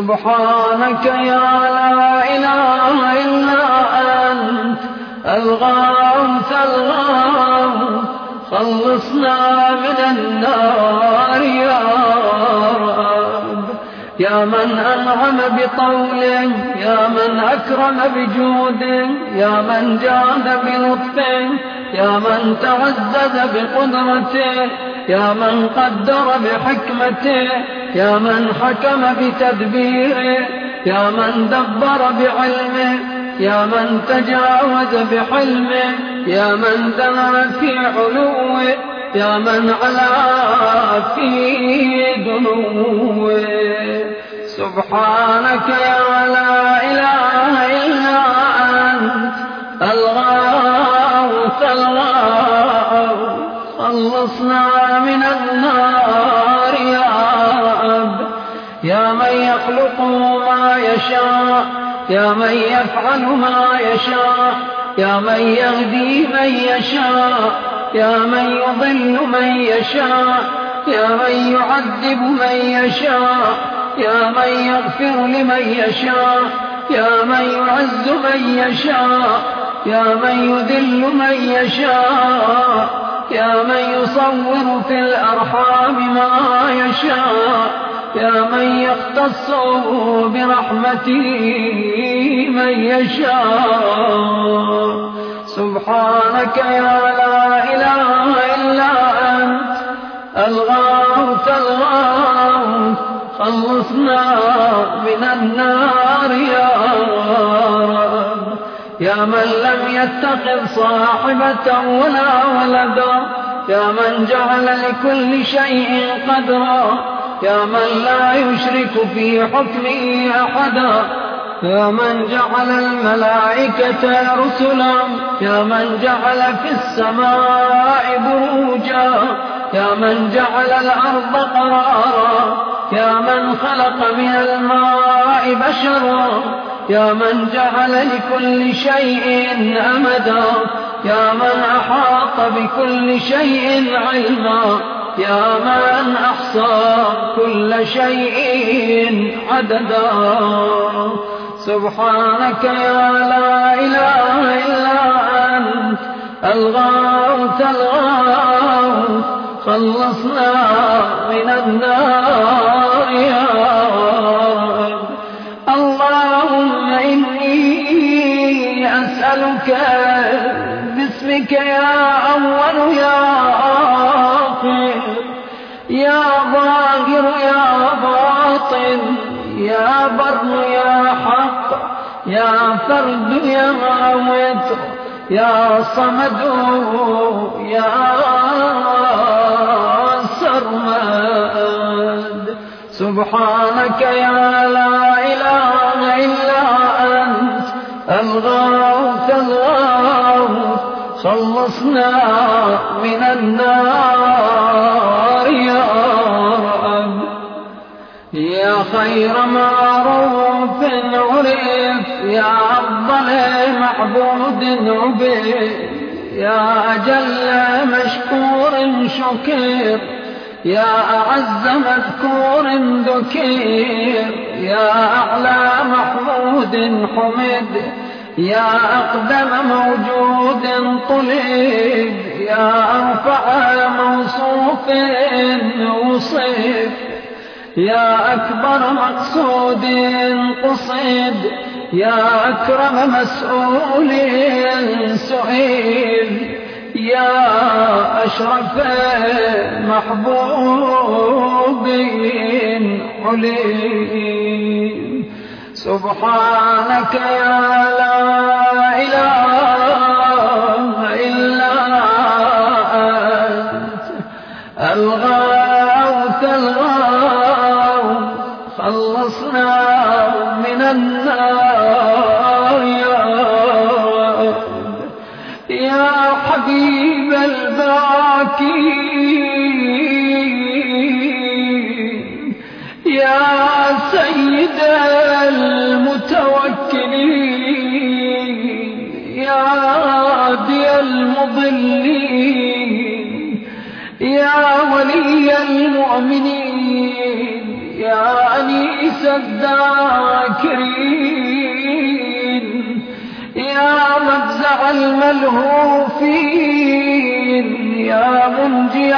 سبحانك يا لا إله إلا أنت الغوث الغوث خلصنا من النار يا رب. يا من أنعم بطوله، يا من أكرم بجوده، يا من جاد بلطفه، يا من تعزز بقدرته، يا من قدر بحكمته، يا من حكم بتدبيره، يا من دبر بعلمه، يا من تجاوز بحلمه، يا من دنا في علوه، يا من علا في دنوه. سبحانك يا لا إله إلا أنت الغوث الغوث خلصنا من النار يا رب. يا من يخلق ما يشاء، يا من يفعل ما يشاء، يا من يهدي من يشاء، يا من يضل من يشاء، يا من يعذب من يشاء، يا من يغفر لمن يشاء، يا من يعز من يشاء، يا من يذل من يشاء، يا من يصور في الأرحام ما يشاء، يا من يختص برحمته من يشاء. سبحانك يا لا إله إلا أنت الغوث الغوث خلصنا من النار يا رب. يا من لم يتخذ صاحبة ولا ولدا، يا من جعل لكل شيء قدرا، يا من لا يشرك في حكمه أحدا، يا من جعل الملائكة رسلا، يا من جعل في السماء بروجا، يا من جعل الأرض قرارا، يا من خلق من الماء بشرا، يا من جعل لكل شيء أمدا، يا من أحاط بكل شيء علما، يا من أحصى كل شيء عددا. سبحانك يا لا إله إلا أنت الغوث الغوث خلصنا من النار يا رب. اللهم إني أسألك باسمك يا أول يا آخر يا ظاهر يا باطن يا بر يا حق يا فرد يا وتر يا صمد يا سرمد. سبحانك يا لا إله إلا أنت الغوث الغوث خلصنا من النار يا رب. يا خير معروف عرف يا أفضل معبود عبد يا أجل مشكور شكر يا أعز مذكور ذكير يا أعلى محمود حمد يا أقدم موجود طلب يا أرفع موصوف وصف يا أكبر مقصود قصد يا أكرم مسؤول سئل يا أشرف محبوب عليم. سبحانك يا لا إله إلا أنت الغوث الغوث خلصنا من النار يا رب. يا حبيب الباكين يا سيد المتوكلين يا هادي المضلين يا ولي المؤمنين يا أنيس الذاكرين يا مفزع الملهوفين يا منجي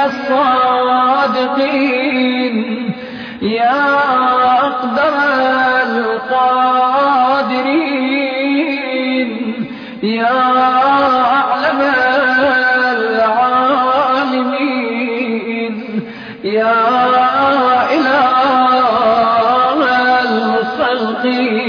الصادقين يا أقدر القادرين يا أعلم العالمين يا إله الخلق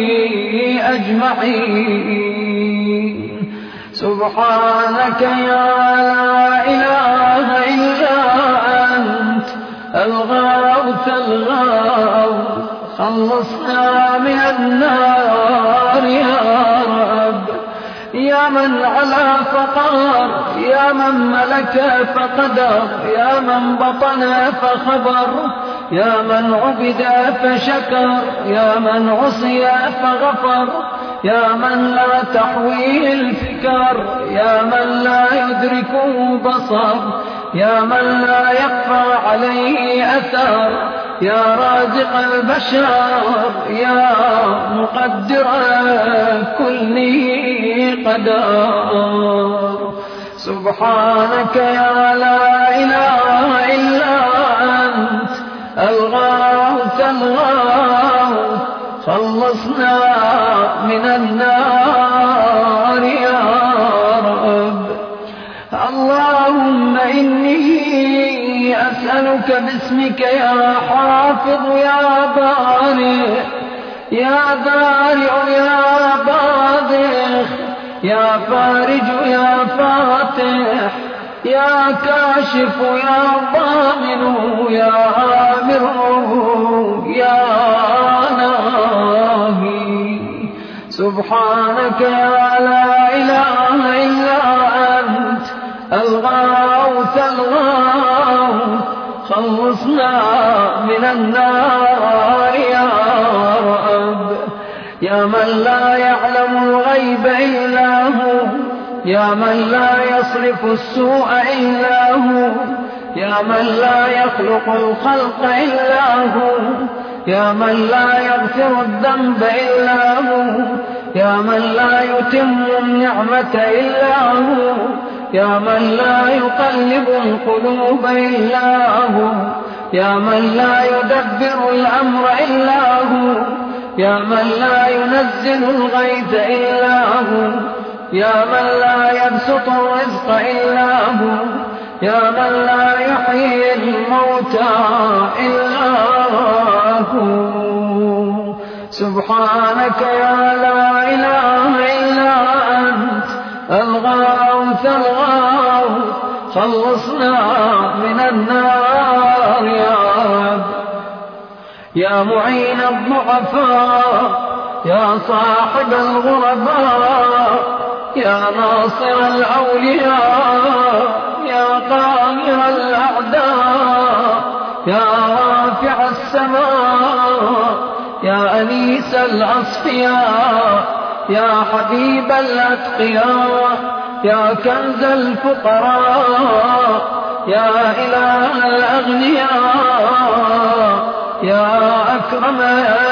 أجمعين سبحانك يا لا إله إلا أنت الغوث الغوث خلصنا من النار يا رب يا من علا فقار يا من ملك فقدر يا من بطن فخبر يا من عبد فشكر يا من عصي فغفر يا من لا تحويه الفكر يا من لا يدركه بصر يا من لا يخفى عليه أثر يا رازق البشر يا مقدر كل قدر سبحانك يا لا إله إلا أنت الغوث الغوث خلصنا من النار يا رب اللهم إني أسألك باسمك يا حافظ يا بارئ يا بارئ يا باذخ يا فارج يا فاتح يا كاشف يا ضامن يا آمر يا ناهي سبحانك يا لا إله إلا أنت الغوث الغوث خلصنا من النار يا رب يا من لا يعلم الغيب إلا هو يا من لا يصرف السوء إلا هو يا من لا يخلق الخلق إلا هو يا من لا يغفر الذنب إلا هو يا من لا يتم النعمة إلا هو يا من لا يقلب القلوب إلا هو يا من لا يدبر الأمر إلا هو يا من لا ينزل الغيث إلا هو يا من لا يبسط الرزق إلا هو يا من لا يحيي الموتى إلا هو سبحانك يا لا إله إلا أنت الغوث الغوث خلصنا من النار يا رب يا معين الضعفاء يا صاحب الغرباء يا ناصر الأولياء يا قاهر الأعداء يا رافع السماء يا أنيس الأصفياء يا حبيب الأتقياء يا كنز الفقراء يا إله الأغنياء يا أكرم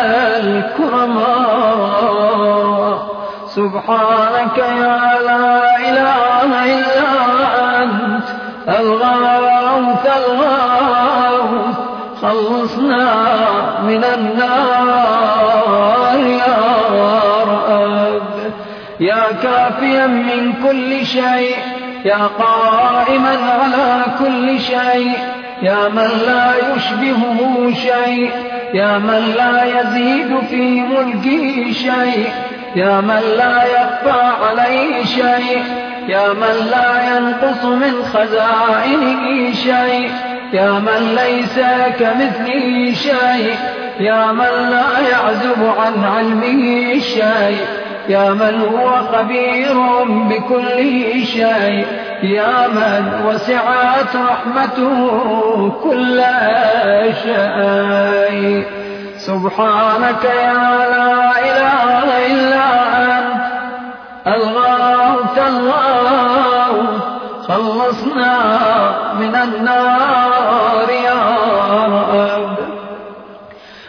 الكرماء سبحانك يا لا إله إلا أنت الغوث الغوث خلصنا من النار يا رب يا كافيا من كل شيء يا قائما على كل شيء يا من لا يشبهه شيء يا من لا يزيد في ملكه شيء يا من لا يخفى عليه شيء يا من لا ينقص من خزائنه شيء يا من ليس كمثله شيء يا من لا يعزب عن علمه شيء يا من هو خبير بكل شيء يا من وسعت رحمته كل شيء سبحانك يا لا إله إلا أنت الغوث الغوث خلصنا من النار يا رب الله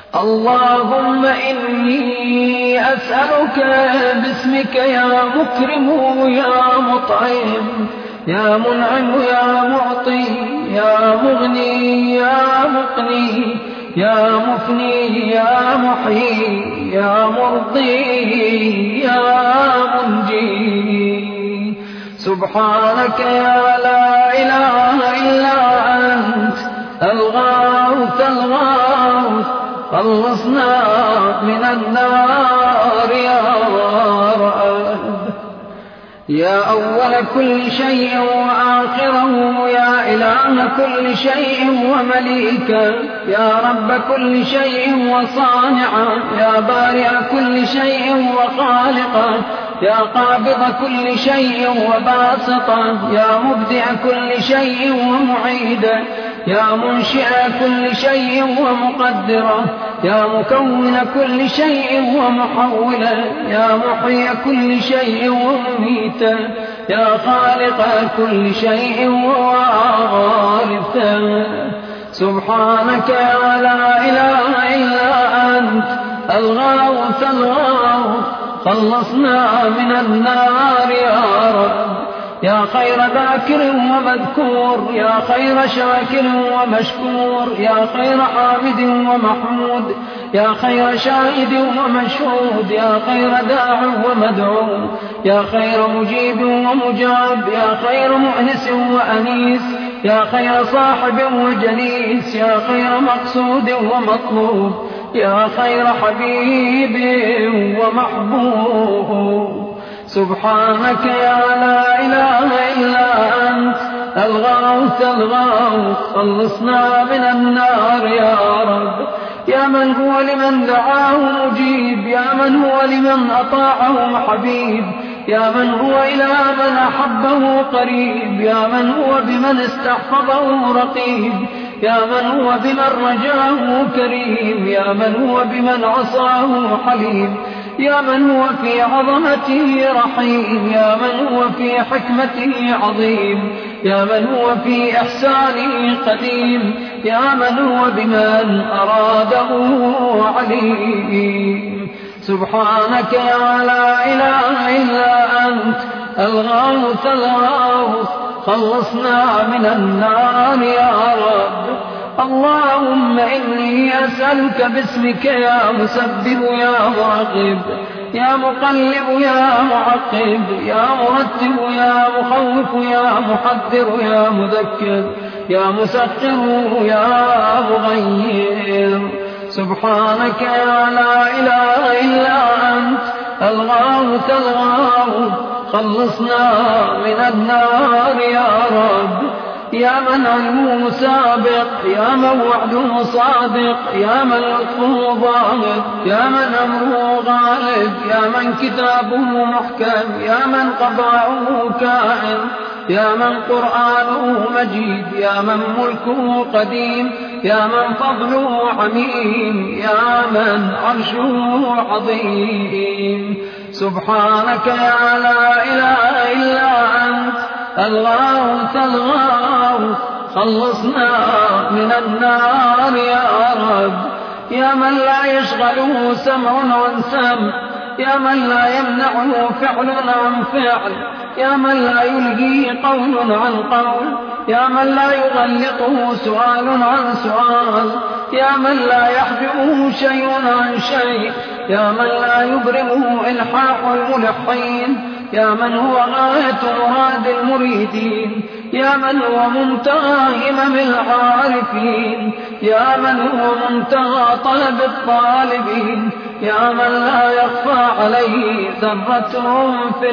اللهم إني أسألك باسمك يا مكرم يا مطعم يا منعم يا معطي يا مغني يا مقني يا مفني يا محيي يا مرضي يا منجي. سبحانك يا لا إله إلا أنت الغوث الغوث خلصنا من النار يا رب. يا أول كل شيء وآخره يا إله كل شيء ومليكا يا رب كل شيء وصانعا يا بارئ كل شيء وخالقا يا قابض كل شيء وباسطا يا مبدع كل شيء ومعيدا يا منشئ كل شيء ومقدرا يا مكون كل شيء ومحولا يا محيي كل شيء ومميتا يا خالق كل شيء ووارثا. سبحانك يا لا إله إلا أنت الغوث الغوث خلصنا من النار يا رب. يا خير ذاكر ومذكور يا خير شاكر ومشكور يا خير حامد ومحمود يا خير شاهد ومشهود يا خير داع ومدعو يا خير مجيب ومجاب يا خير مؤنس وأنيس يا خير صاحب وجليس يا خير مقصود ومطلوب يا خير حبيب ومحبوب. سبحانك يا لا إله إلا أنت الغوث الغوث خلصنا من النار يا رب. يا من هو لمن دعاه مجيب يا من هو لمن أطاعه حبيب يا من هو إلى من أحبه قريب يا من هو بمن استحفظه رقيب يا من هو بمن رجاه كريم يا من هو بمن عصاه حليم يا من هو في عظمته رحيم يا من هو في حكمته عظيم يا من هو في إحسانه قديم يا من هو بمن أراده عليم. سبحانك يا لا إله إلا أنت الغوث الغوث خلصنا من النار يا رب. اللهم إني أسألك باسمك يا مسبب يا مراقب يا مقلب يا معقب يا مرتب يا مخوف يا محذر يا مذكر يا مسخر يا مغير. سبحانك يا لا إله إلا أنت الغوث الغوث خلصنا من النار يا رب. يا من علمه سابق يا من وعده صادق يا من لطفه ظاهر يا من أمره غالب يا من كتابه محكم يا من قضاؤه كائن يا من قرآنه مجيد يا من ملكه قديم يا من فضله عميم يا من عرشه عظيم. سبحانك يا لا إله إلا أنت الغوث الغوث خلصنا من النار يا رب. يا من لا يشغله سمع عن سمع يا من لا يمنعه فعل عن فعل يا من لا يلهيه قول عن قول يا من لا يغلطه سؤال عن سؤال يا من لا يحجبه شيء عن شيء يا من لا يبرمه إلحاح الملحين يا من هو غاية مراد المريدين يا من هو منتهى همم العارفين يا من هو منتهى طلب الطالبين يا من لا يخفى عليه ذرة في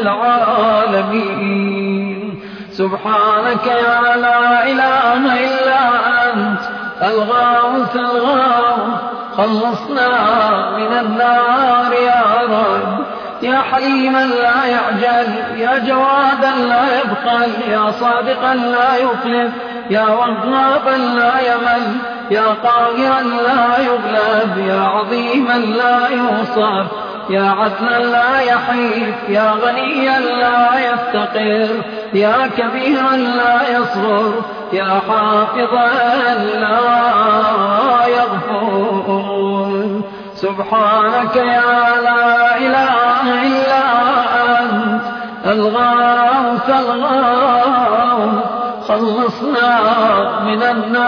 العالمين. سبحانك يا لا إله إلا أنت الغوث الغوث خلصنا من النار يا رب. يا حليما لا يعجل يا جوادا لا يبخل يا صادقا لا يخلف يا وهابا لا يمل يا قاهرا لا يغلب يا عظيما لا يوصف يا عدلا لا يحيف يا غنيا لا يفتقر يا كبيرا لا يصغر يا حافظا لا يغفر. سبحانك يا لا إله إلا أنت الغوث الغوث خلصنا من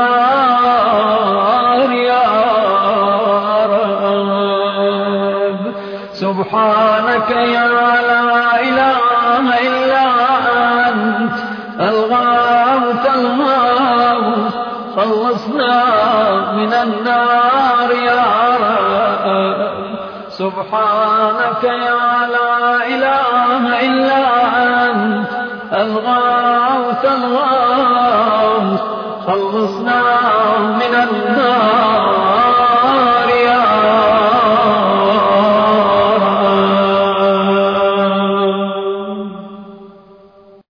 النار يا رب. سبحانك يا لا إله إلا أنت الغوث الغوث خلصنا من النار يا رب. سبحانك يا لا إله إلا أنت الغوث الغوث